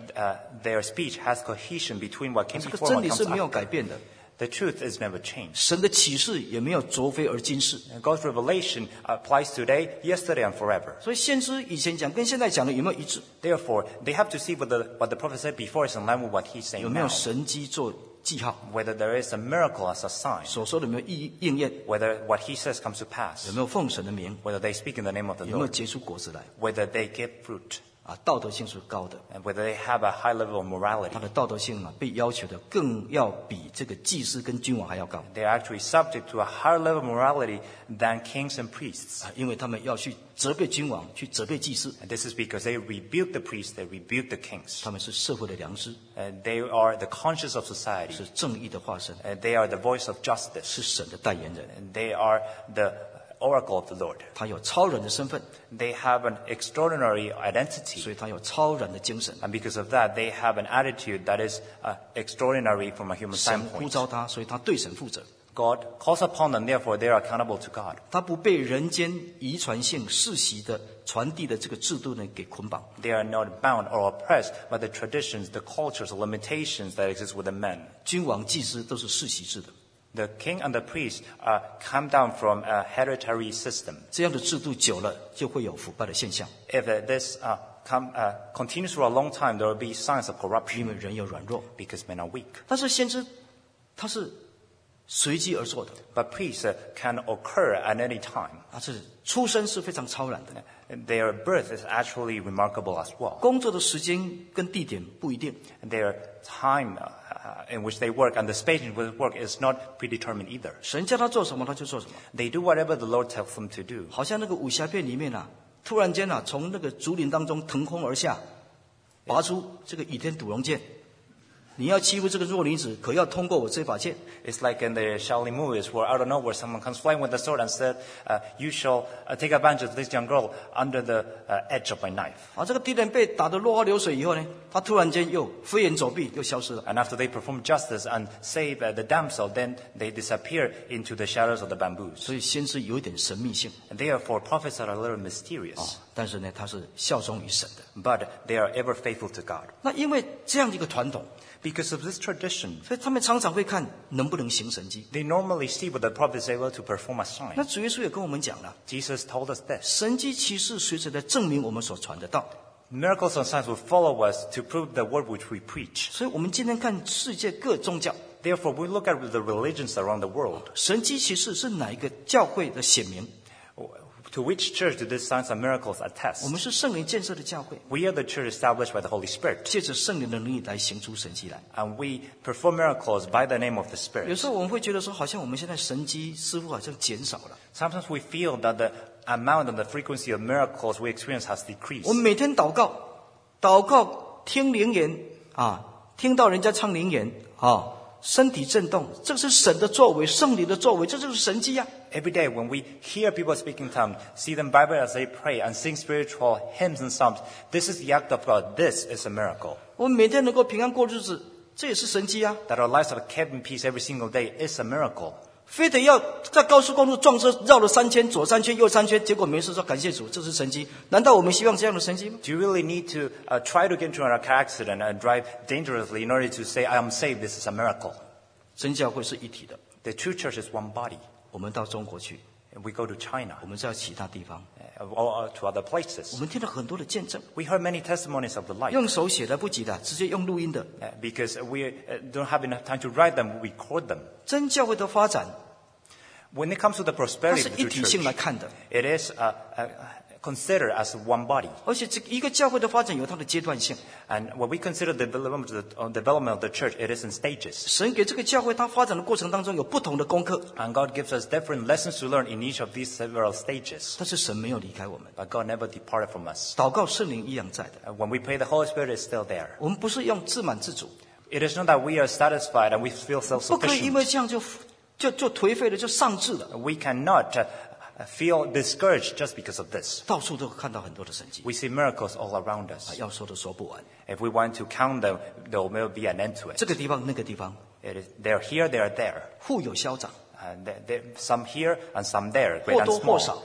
their speech has cohesion between what came 这个 before 真 and 理 what 是 comes 没有 after. 改变的。 The truth is never changed. 神的启示也没有昨非而今世， And God's revelation applies today, yesterday, and forever. 所以先知以前讲跟现在讲的有没有一致？ Therefore, they have to see whether what the prophet said before is in line with what he's 有 saying 没有 now. 神迹做记号？ Whether there is a miracle as a sign. 所说的有没有应验？ Whether what he says comes to pass. 有没有奉神的名？ Whether they speak in the name of the 有没有 Lord. 结出果子来？ Whether they give fruit. 道德性是高的， And whether they have a high level of morality. 他的道德性被要求的更要比这个祭司跟君王还要高 They are actually subject to a higher level of morality than kings and priests. 因为他们要去责备君王，去责备祭司， And this is because they rebuke the priests, they rebuke the kings. 他们是社会的良知， And they are the conscience of society. 是正义的化身， And they are the voice of justice. 是神的代言人， And they are the oracle of the Lord. 他有超人的身份， They have an extraordinary identity. 所以他有超然的精神。 And because of that, they have an attitude that is extraordinary from a human 神呼 standpoint. 召他，所以他对神负责。 God calls upon them, therefore they are accountable to God. 他不被人间遗传性世袭的传递的这个制度呢给捆绑。 They are not bound or oppressed by the traditions, the cultures, the limitations that exist within men. 君王、祭司都是世袭制的， The king and the priest come down from a hereditary system. 这样的制度久了就会有腐败的现象， If this continues for a long time, there will be signs of 因 corruption 为人有软弱。 because men are weak. 但是先知他是随机而做的， But priests can occur at any time. 他是出身是非常超然的， Their birth is actually remarkable as well. 工作的时间跟地点不一定， Their time in which they work and the space in which they work is not predetermined either. 神叫他做什么他就做什么， They do whatever the Lord tells them to do. 好像那个武侠片里面突然间从那个竹林当中腾空而下，拔出这个倚天屠龙剑， 你要欺负这个弱女子，可要通过我这把剑。 It's like in the Shaolin movies where out of nowhere someone comes flying with a sword and said, you shall take advantage of this young girl under the edge of my knife. 啊，这个敌人被打得落花流水以后呢，他突然间又飞檐走壁，又消失了。 And after they perform justice and save the damsel, then they disappear into the shadows of the bamboos. 所以先知有一点神秘性 And therefore, prophets are a little mysterious, 啊，但是呢，他是效忠于神的。 but they are ever faithful to God. 那因为这样的一个传统， Because of this tradition, 所以他们常常会看能不能行神迹。 they normally see what the prophet is able to perform a 那 sign. 主耶稣也跟我们讲了， Jesus told us this. 神迹奇事随时在证明我们所传的道。 Miracles and signs will follow us to prove the word which we preach. 所以我们今天看世界各宗教， Therefore, we look at the religions around the world. 神迹奇事是哪一个教会的显明？ To which church do these signs and miracles 我 attest? 们是圣灵建设的教会， We are the church established by the Holy Spirit, 借着圣灵的能力来行出神迹来。 and we perform miracles by the name of the 有 Spirit. 时候我们会觉得说，好像我们现在神迹似乎好像减少了。 Sometimes we feel that the amount and the frequency of miracles we experience has decreased. 我们每天祷告听灵言啊，听到人家唱灵言啊，身体震动，这是神的作为，圣灵的作为，这就是神迹啊！ Every day when we hear people speaking tongues, see them Bible as they pray and sing spiritual hymns and psalms, this is the act of God. This is a miracle. 我们每天能够平安过日子，这也是神迹啊！ That our lives are kept in peace every single day is a miracle. 非得要在高速公路撞车绕了3圈，左3圈右3圈，结果没事说感谢主，这是神迹？难道我们希望这样的神迹吗？ Do you really need to try to get into a car accident and drive dangerously in order to say, I am saved, this is a miracle? 真教会是一体的。 The true church is one body. 我们到中国去， We go to China 我们在其他地方， or to other 我 places. 们听了很多的见证， We heard many testimonies of the light 用手写的不及的，直接用录音的。 because we don't have enough time to write them, we record them. 真教会的发展， When it comes to the 它 prosperity 是 of 一 the 体性来 church, 看的， it is considered as one body. 而且这一个教会的发展有它的阶段性。 And when we consider the development of the church, it is in stages. 神给这个教会它发展的过程当中有不同的功课， And God gives us different lessons to learn in each of these several stages. 但是神没有离开我们。 But God never departed from us. 祷告圣灵一样在的， And when we pray, the Holy Spirit is still there. 我们不是用自满自主， It is not that we are satisfied and we feel 不可以因为 self-sufficient. 这样就颓废了，就丧志了。 We cannot feel discouraged just because of this. 到处都看到很多的神迹， We see miracles all around us. 要说都说不完。 If we want to count them, there will be an end to it. 这个地方那个地方， They're here, they are there. 互有消长， And some here and some there, great 或 and 多或少。 small.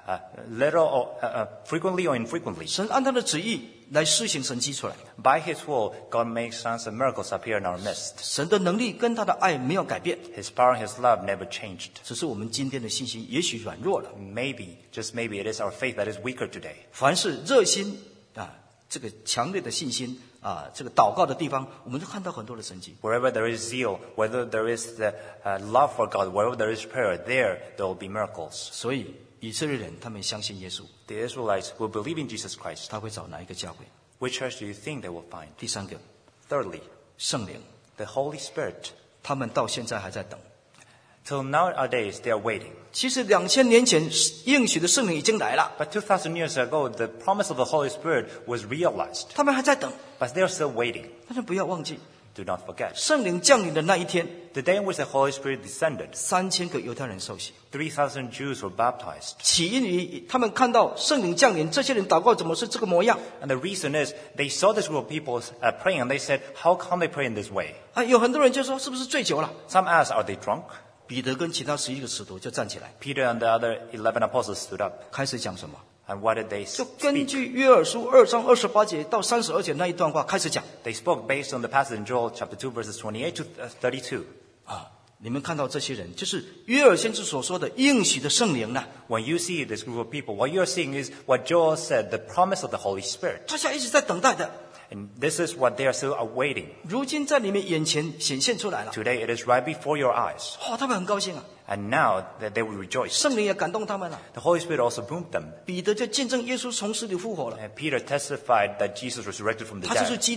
Little or frequently or infrequently. 神按他的旨意来施行神迹出来。 By His will, God makes signs and miracles appear in our midst. 神的能力跟他的爱没有改变， His power and His love never changed. 只是我们今天的信心也许软弱了。 Maybe, just maybe, it is our faith that is weaker today. 凡是热心啊，这个强烈的信心啊，这个祷告的地方，我们就看到很多的神迹。 Wherever there is zeal, whether there is the love for God, wherever there is prayer, there will be miracles. 所以以色列人他们相信耶稣， The Israelites will believe in Jesus Christ. 他会找哪一个教会？ Which church do you think they will find? 第三个， Thirdly, 圣灵， the Holy Spirit. 他们到现在还在等。 Till nowadays, they are waiting. 其实2000年前应许的圣灵已经来了， But 2,000 years ago, the promise of the Holy Spirit was realized. 他们还在等。 But they are still waiting. 但是不要忘记， Do not forget. 圣灵降临的那一天， The day in which the Holy Spirit descended, 3000个犹太人受洗， 3,000 Jews were baptized. 起因于他们看到圣灵降临，这些人祷告怎么是这个模样？ And the reason is they saw this group of people praying and they said, how come they pray in this way? 啊，有很多人就说是不是醉酒了？ Some asked, are they drunk? 彼得跟其他11个使徒就站起来， Peter and the other 11 apostles stood up. 开始讲什么？ And what did they 就根 speak? 据约珥书2章28节到32节那一段话开始讲 They spoke based on the passage in Joel chapter 2 verses 28 to 32. 啊。你们看到这些人，就是约珥先知所说的应许的圣灵呐， When you see this group of people, what you're seeing is what Joel said, the promise of the Holy Spirit. 大家一直在等待的， And this is what they are still awaiting. 如今在你们眼前显现出来了。 Today it is right before your eyes. 哦，他们很高兴啊， And now that they will rejoice. 圣灵也感动他们了。 The Holy Spirit also moved them. 彼得就见证耶稣从死里复活了， And Peter testified that Jesus resurrected from the 他就是 dead. 基督。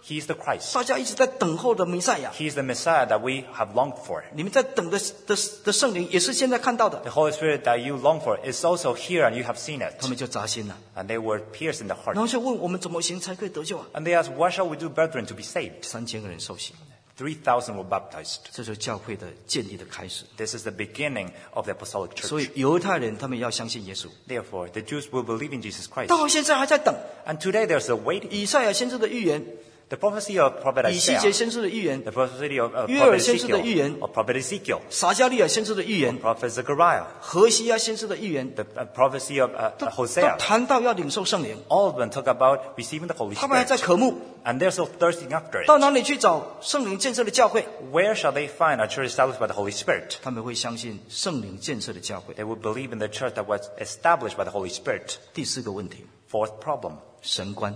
He is the Christ. 大家一直在等候的弥赛亚。 He is the Messiah that we have longed for. 你们在等的圣灵也是现在看到的。 The Holy Spirit that you long for is also here and you have seen it. 他们就扎心了， And they were pierced in the 然 heart. 后就问我们怎么行才可以得救啊？ And they asked, what shall we do, brethren, to be saved? 3000个人受洗， 3,000 were baptized. 这就是教会的建立的开始。 This is the beginning of the apostolic 所 church. 以犹太人他们要相信耶稣， Therefore, the Jews will believe in Jesus Christ. 到现在还在等 And today there's a waiting. 以赛亚先知的预言， The prophecy of Prophet 以西结 Isaiah, 先知的预言， the prophecy of 约珥 Prophet 先知的预言， Ezekiel, of Prophet Ezekiel, 撒迦利亚先知的预言， Prophet Zechariah, 何西阿先知的预言， the prophecy of 都 Hosea. 谈到要领受圣灵， All of them talk about receiving the Holy 他们还在 Spirit. 渴慕， And they're so thirsting after 到 it. 哪里去找圣灵建设的教会？ Where shall they find a church established by the Holy Spirit? 他们会相信圣灵建设的教会。 They will believe in the church that was established by the Holy Spirit. 第四个问题， Fourth problem, 神观。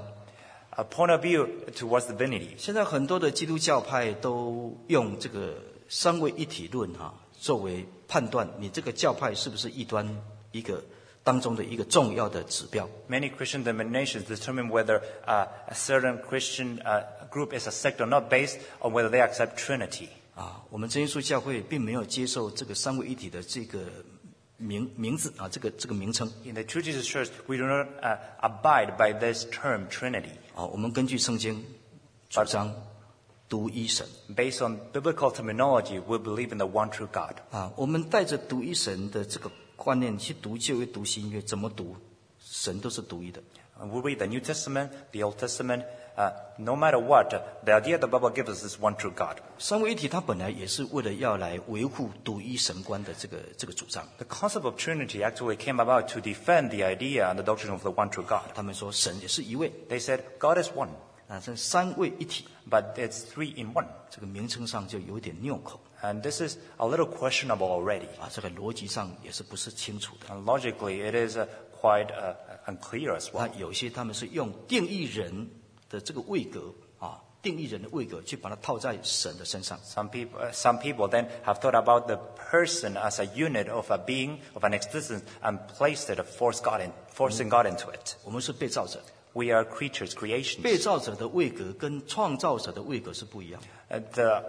a point of view towards divinity. 现在很多的基督教派都用这个三位一体论作为判断你这个教派是不是异端一个当中的一个重要的指标。 Many Christian denominations determine whether a certain Christian group is a sect or not based on whether they accept Trinity. 我们真耶稣教会并没有接受这个三位一体的这个名字这个名称。 In the True Jesus Church, we do not abide by this term Trinity. 我们根据圣经主张独一神。 Based on biblical terminology, we believe in the one true God. 我们带着独一神的这个观念去读旧约、读新约，怎么读，神都是独一的。 And we read the New Testament, the Old Testament. No matter what, the idea the Bible gives us is one true God. 三位一体，它本来也是为了要来维护独一神观的这个主张。 The concept of Trinity actually came about to defend the idea and the doctrine of the one true God. 他们说神也是一位， They said God is one, 这三位一体， but it's three in one. 这个名称上就有点拗口 And this is a little questionable already. 这个逻辑上也是不是清楚的。 And logically, it is quite unclear as 那 well. 有些他们是用定义人的这个位格定义人的位格去把它套在神的身上。 Some people then have thought about the person as a unit of a being, of an existence, and placed it, forcing God into it. 我们是被造者， We are creatures, 被 creations. 造者的位格跟创造者的位格是不一样的。 The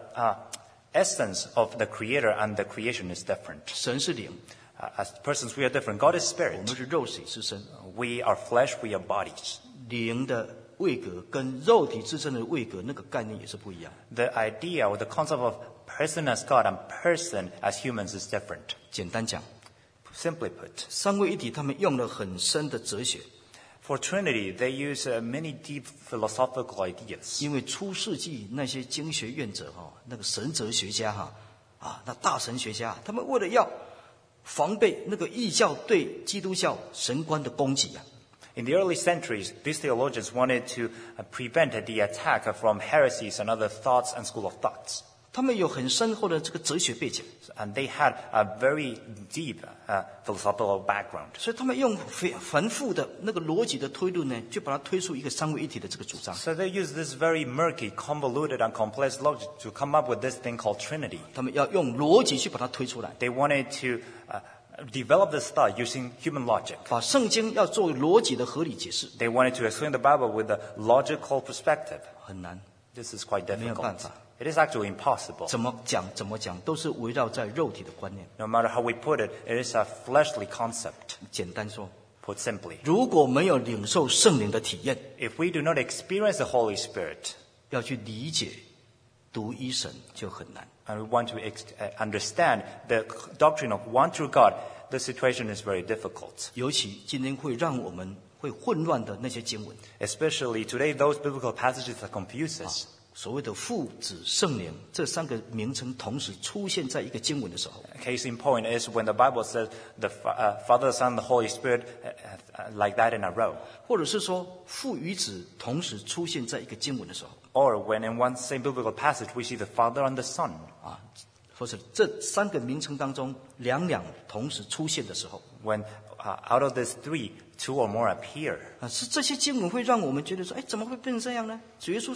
essence of the creator and the creation is different. 神是灵， As persons, we are different. God is 我 spirit. 们是肉体之身。 We are flesh, we are bodies. 灵的位格跟肉体之身的位格那个概念也是不一样。 The idea or the concept of person as God and person as humans is different. 简单讲， Simply put, 三位一体他们用了很深的哲学， for Trinity, they use many deep philosophical ideas. 因为初世纪那些经学院者那个神哲学家那大神学家，他们为了要防备那个异教对基督教神观的攻击 In the early centuries, these theologians wanted to prevent the attack from heresies and other thoughts and school of thoughts. 他们有很深厚的这个哲学背景， And they had a very deep philosophical background. 所以他们用繁复的那个逻辑的推论呢，就把它推出一个三位一体的这个主张。 So they used this very murky, convoluted, and complex logic to come up with this thing called Trinity. 他们要用逻辑去把它推出来， They wanted to develop this thought using human logic. 把圣经要做逻辑的合理解释， They wanted to explain the Bible with a logical perspective. 很难。 This is quite 没有办 difficult. 法。 It is actually impossible. 怎么讲，都是围绕在肉体的观念。 No matter how we put it, it is a fleshly concept. 简单说， Put simply, 如果没有领受圣灵的体验， if we do not experience the Holy Spirit 要去理解独一神就很难。 and we want to understand the doctrine of one true God, the situation is very difficult. 尤其今天会让我们会混乱的那些经文， Especially today, those biblical passages that confuse us. 所谓的父子圣灵这三个名称同时出现在一个经文的时候， Case in point is when the Bible says the Father, Son, the Holy Spirit, like that in a row. 或者是说父与子同时出现在一个经文的时候， Or when in one same biblical passage we see the Father and the Son. 或者这三个名称当中两同时出现的时候， When out of these three, two or more appear. 是这些经文会让我们觉得说，怎么会变成这样呢？主耶稣上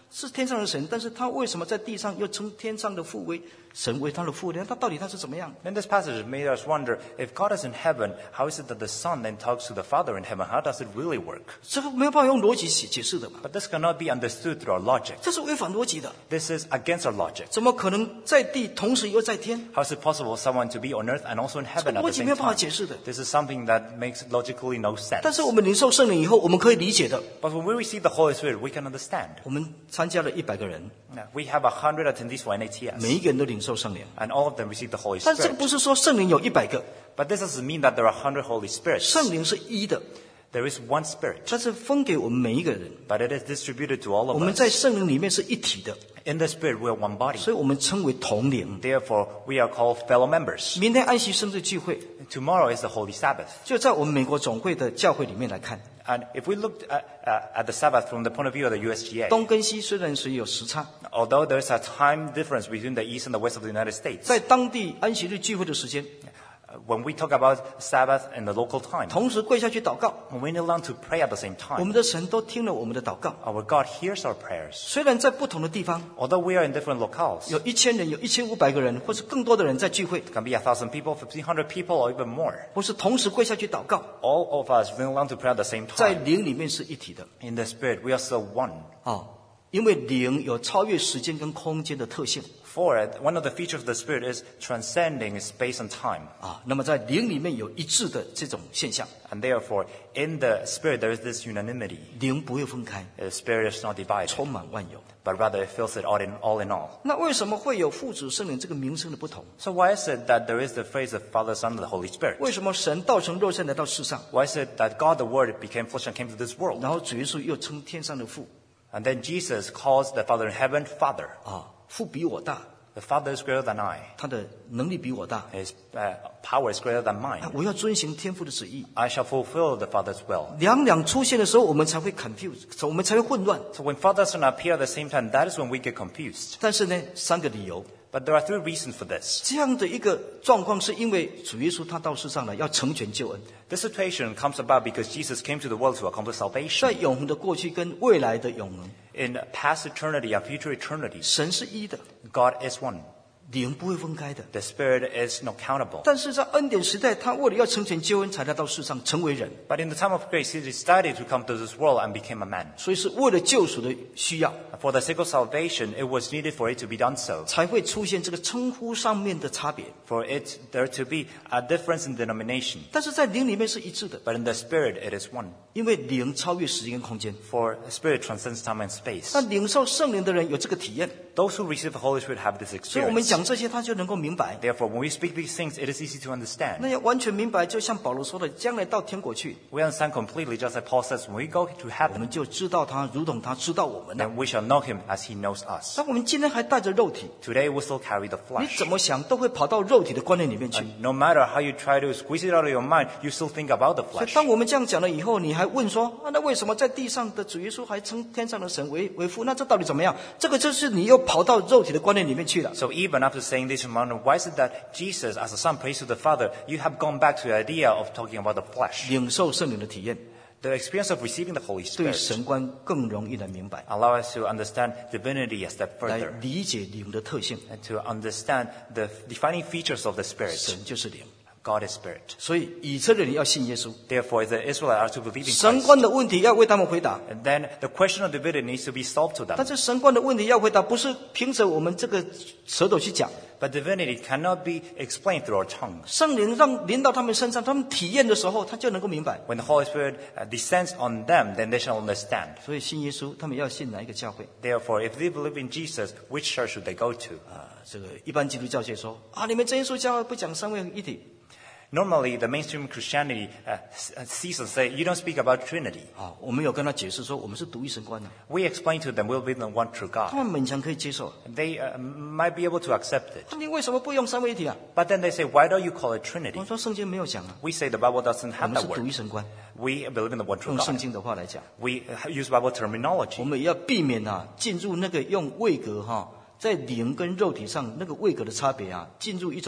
是天上的神，但是他为什么在地上又称天上的父为神为他的父呢？他到底他是怎么样？ In this passage, it made us wonder, if God is in heaven, how is it that the Son then talks to the Father in heaven? How does it really work? 这个没有办法用逻辑解释的嘛， But this cannot be understood through our logic. 这是违反逻辑的。 This is against our logic. 怎么可能在地同时又在天？ How is it possible for someone to be on earth and also in 这 heaven 个 at 逻 the 辑 same 没有办法 time? 解释的。 This is something that makes logically no sense. 但是我们领受圣灵以后，我们可以理解的。 But when we receive the Holy Spirit, we can understand. 我们参加了100个人， We have 100 attendees for NATS, 每一个人都领受圣灵。 and all of them receive the Holy 但这个 Spirit. 不是说圣灵有100个， But this doesn't mean that there are 100 Holy Spirits. 圣灵是一的， There is one Spirit, 它是分给我们每一个人。 but it is distributed to all 我 of 们在 us. 圣灵里面是一体的， In the Spirit, we are one body. 所以我们称为同灵。 Therefore, we are called fellow members. 明天安息生日聚会， Tomorrow is the Holy Sabbath. 就在我们美国总会的教会里面来看， And if we look at the Sabbath from the point of view of the USGA, 东跟西虽然是有时差， although there's a time difference between the east and the west of the United States, 在当地安息日聚会的时间， when we talk about Sabbath in the local time, 同时跪下去祷告， when we kneel down to pray at the same 我们 time, 的神都听了我们的祷告。 our God hears our prayers. 虽然在不同的地方 Although we are in different locales, 有1000人、有1500个人，或是更多的人在聚会， it can be 1,000 people, 1,500 people, or even more. 或是同时跪下去祷告， All of us kneel down to pray at the same 在 time. 灵里面是一体的 In the Spirit, we are still one. 因为灵有超越时间跟空间的特性 For it, one of the features of the Spirit is transcending space and time. 那么在灵里面有一致的这种现象， And therefore, in the Spirit, there is this unanimity. 灵不会分开， The Spirit is not divided, 充满万有。 but rather it fills it all in all. 那为什么会有父子圣灵这个名称的不同？ So why is it that there is the phrase of Father, Son, and the Holy Spirit? 为什么神道成肉身来到世上， Why is it that God the Word became flesh and came to this world? 然后主耶稣又称天上的父 And then Jesus calls the Father in heaven Father. 父比我大， The Father is greater than I. 他的能力比我大， His power is greater than mine. 我要遵行天父的旨意。 I shall fulfill the Father's will. 两出现的时候，我们才会 confuse， 我们才会混乱。 So when Father and Son appear at the same time, that is when we get confused. 但是呢，3个理由， But there are 3 reasons for this. 这样的一个状况，是因为主耶稣他到世上来要成全救恩， This situation comes about because Jesus came to the world to accomplish 在 salvation. 永恒的过去跟未来的永恒， In past eternity and future eternity, 神是一的， God is one. 灵不会分开的。 The Spirit is not countable. 但是在恩典时代，他为了要成全救恩，才来到世上成为人， But in the time of grace, He decided to come to this world and became a man. 所以是为了救赎的需要， For the sake of salvation, it was needed for it to be done so. 才会出现这个称呼上面的差别。 For it there to be a difference in denomination. 但是在灵里面是一致的， But in the Spirit, it is one. 因为灵超越时间跟空间。 For Spirit transcends time and space. 那领受圣灵的人有这个体验， Those who receive the Holy Spirit have this 所以我们 experience. 讲这些，他就能够明白。 Therefore, when we speak these things, it is easy to understand. 那要完全明白，就像保罗说的，将来到天国去， We understand completely, just like Paul says, when we go to 我 heaven, 们就知道他，如同他知道我们了。 then we shall know Him as He knows us. 但我们今天还带着肉体， Today, we still carry the 你 flesh. 怎么想都会跑到肉体的观念里面去。 And no matter how you try to squeeze it out of your mind, you still think about the 所以 flesh. 当我们这样讲了以后，你还问说那为什么在地上的主耶稣还称天上的神为父？那这到底怎么样？这个就是你又跑到肉体的观念里面去了。 So even after saying this, you wonder, why is it that Jesus, as a son, prays to the Father, you have gone back to the idea of talking about the flesh? 领受圣灵的体验， The experience of receiving the Holy 对 Spirit 神观更容易来明白， allow us to understand divinity a step 来 further 理解灵的特性。 and to understand the defining features of the Spirit. 神就是灵， God is Spirit. 所以以色列人要信耶稣， Therefore, the Israelites are to believe in 神 Christ. 观的问题要为他们回答。 And then the question of divinity needs to be solved to them. 但是神观的问题要回答，不是凭着我们这个舌头去讲， But divinity cannot be explained through our tongues. 圣灵让临到他们身上，他们体验的时候，他就能够明白。 When the Holy Spirit descends on them, then they shall understand. 所以信耶稣，他们要信哪一个教会？ Therefore, if they believe in Jesus, which church should they go to? 这个一般基督教界说你们真耶稣教会不讲三位一体 Normally, the mainstream Christianity sees and say, you don't speak about Trinity. 我们有跟他解释说，我们是独一神观的， We explain to them we'll be the one true 他 God. 们勉强可以接受。 They might be able to accept it. 你为什么不用三位一体啊？ But then they say, why don't you call it 我 Trinity? 说圣经没有讲啊， We say the Bible doesn't 我 have 们是 that 独 word. 一神观。 We believe in the one true 用圣 God. 经的话来讲， We use Bible 我 terminology. 们也要避免进入那个用位格在灵跟肉体上那个位格的差别进入一种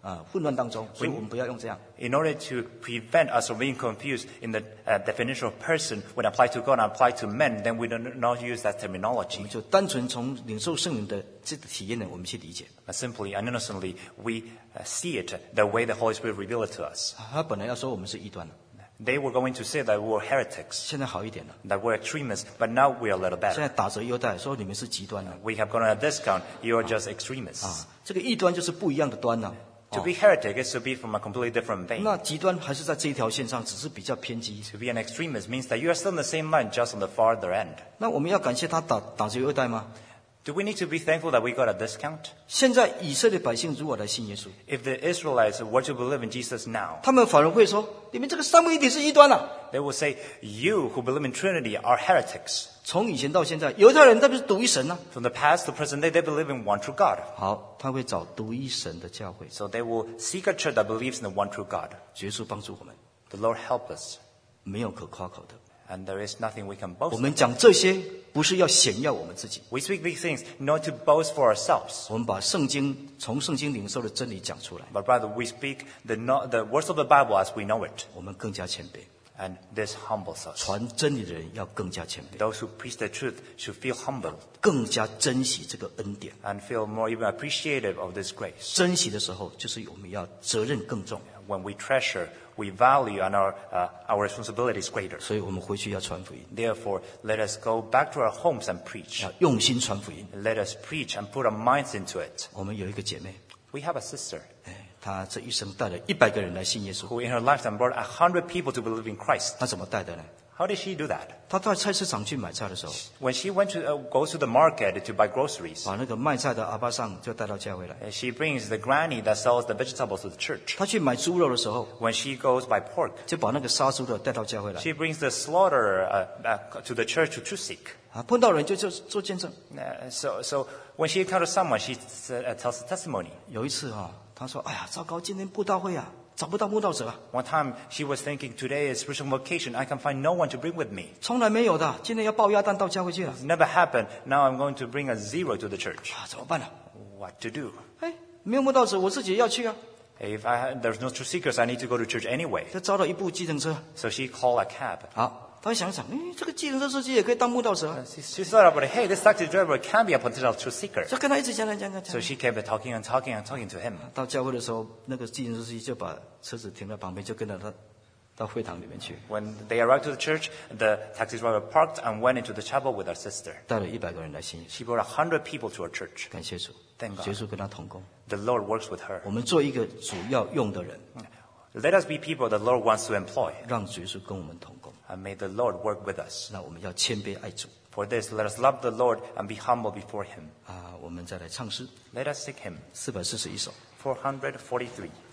混乱当中，所以我们不要用这样。 In order to prevent us from being confused in the definition of person when applied to God and applied to men, then we do not use that 我 terminology. 们就单纯从领受圣灵的这个体验呢，我们去理解。 Simply and innocently, we see it the way the Holy Spirit revealed it to us. 他本来要说我们是异端的， They were going to say that we were heretics, 现在好一点了。 that we're extremists, but now we're a little 现 better. 在打折优待，说你们是极端的。 We have gone on a discount. You are just extremists. 这个异端就是不一样的端呢、 To be heretic is to be from a completely different vein. 那极端还是在这一条线上，只是比较偏激。 To be an extremist means that you are still in the same line, just on the farther end. 那我们要感谢他打折优待吗？ Do we need to be thankful that we got a discount? 现在以色列百姓如果来信耶稣， If the Israelites were to believe in Jesus now, 他们反而会说：你们这个三位一体是异端了、 they will say, you who believe in Trinity are heretics. 从以前到现在，犹太人特别是独一神呢、 From the past to present day, they believe in one true God. 好，他会找独一神的教会， So they will seek a church that believes in the one true God. 耶稣帮助我们， The Lord help us. 没有可夸口的。 And there is nothing we can 我 boast 们 of. 讲这些，不是要显耀我们自己， We speak these things not to boast for ourselves, 我们把从圣经领受的真理讲出来， but rather we speak the words of the Bible as we know it. 我们更加谦卑。 And this humbles us. 传真理的人要更加谦卑， Those who preach the truth should feel humble 更加珍惜这个恩典。 and feel more even appreciative of this grace. 珍惜的时候，就是我们要责任更重， When we treasure, we value, and our responsibility is greater. 所以我们回去要传福音， Therefore, let us go back to our homes and preach. 要用心传福音。 Let us preach and put our minds into it. 我们有一个姐妹， We have a sister 她这一生带了100个人来信耶稣， who in her lifetime brought 100 people to believe in Christ. 她怎么带的呢？ How did she do that? 她到菜市场去买菜的时候， When she went to goes to the market to buy groceries, 把那个卖菜的阿巴桑就带到教会来。 she brings the granny that sells the vegetables to the church. 她去买猪肉的时候， When she goes by pork, 就把那个杀猪的带到教会来。 she brings the slaughter to the church to Chusik. 碰到人就做见证。 So when she encounters someone, she tells a testimony. 有一次她说：“哎呀，糟糕，今天布道会找不到慕道者啊， One time she was thinking, today is spiritual vocation. I can find no one to bring with me. 从来没有的，今天要抱鸭蛋到教会去了 It's never happened. Now I'm going to bring a zero to the church. 怎么办呢？ What to do? 没有慕道者，我自己也要去啊。 If there's no true seekers, I need to go to church anyway. 就招了一部计程车。 So she called a cab. 好，她想想，这个计程车司机也可以当慕道者啊。 She thought about it. Hey, this taxi driver can be a potential true seeker. 就跟他一直讲。 So she kept talking and talking and talking to him. 到教会的时候，那个计程车司机就把车子停在旁边，就跟着他到会堂里面去， When they arrived to the church, the taxi driver parked and went into the chapel with her sister. 带了100个人来信耶稣。 She brought 100 people to her church. 感谢主， Thank God. 耶稣跟他同工。 The Lord works with her. 我们做一个主要用的人， Let us be people the Lord wants to employ. 让主耶稣跟我们同工。 And may the Lord work with us. 那我们要谦卑爱主 For this, let us love the Lord and be humble before him. 我们再来唱诗 Let us sing him. 441首。 443.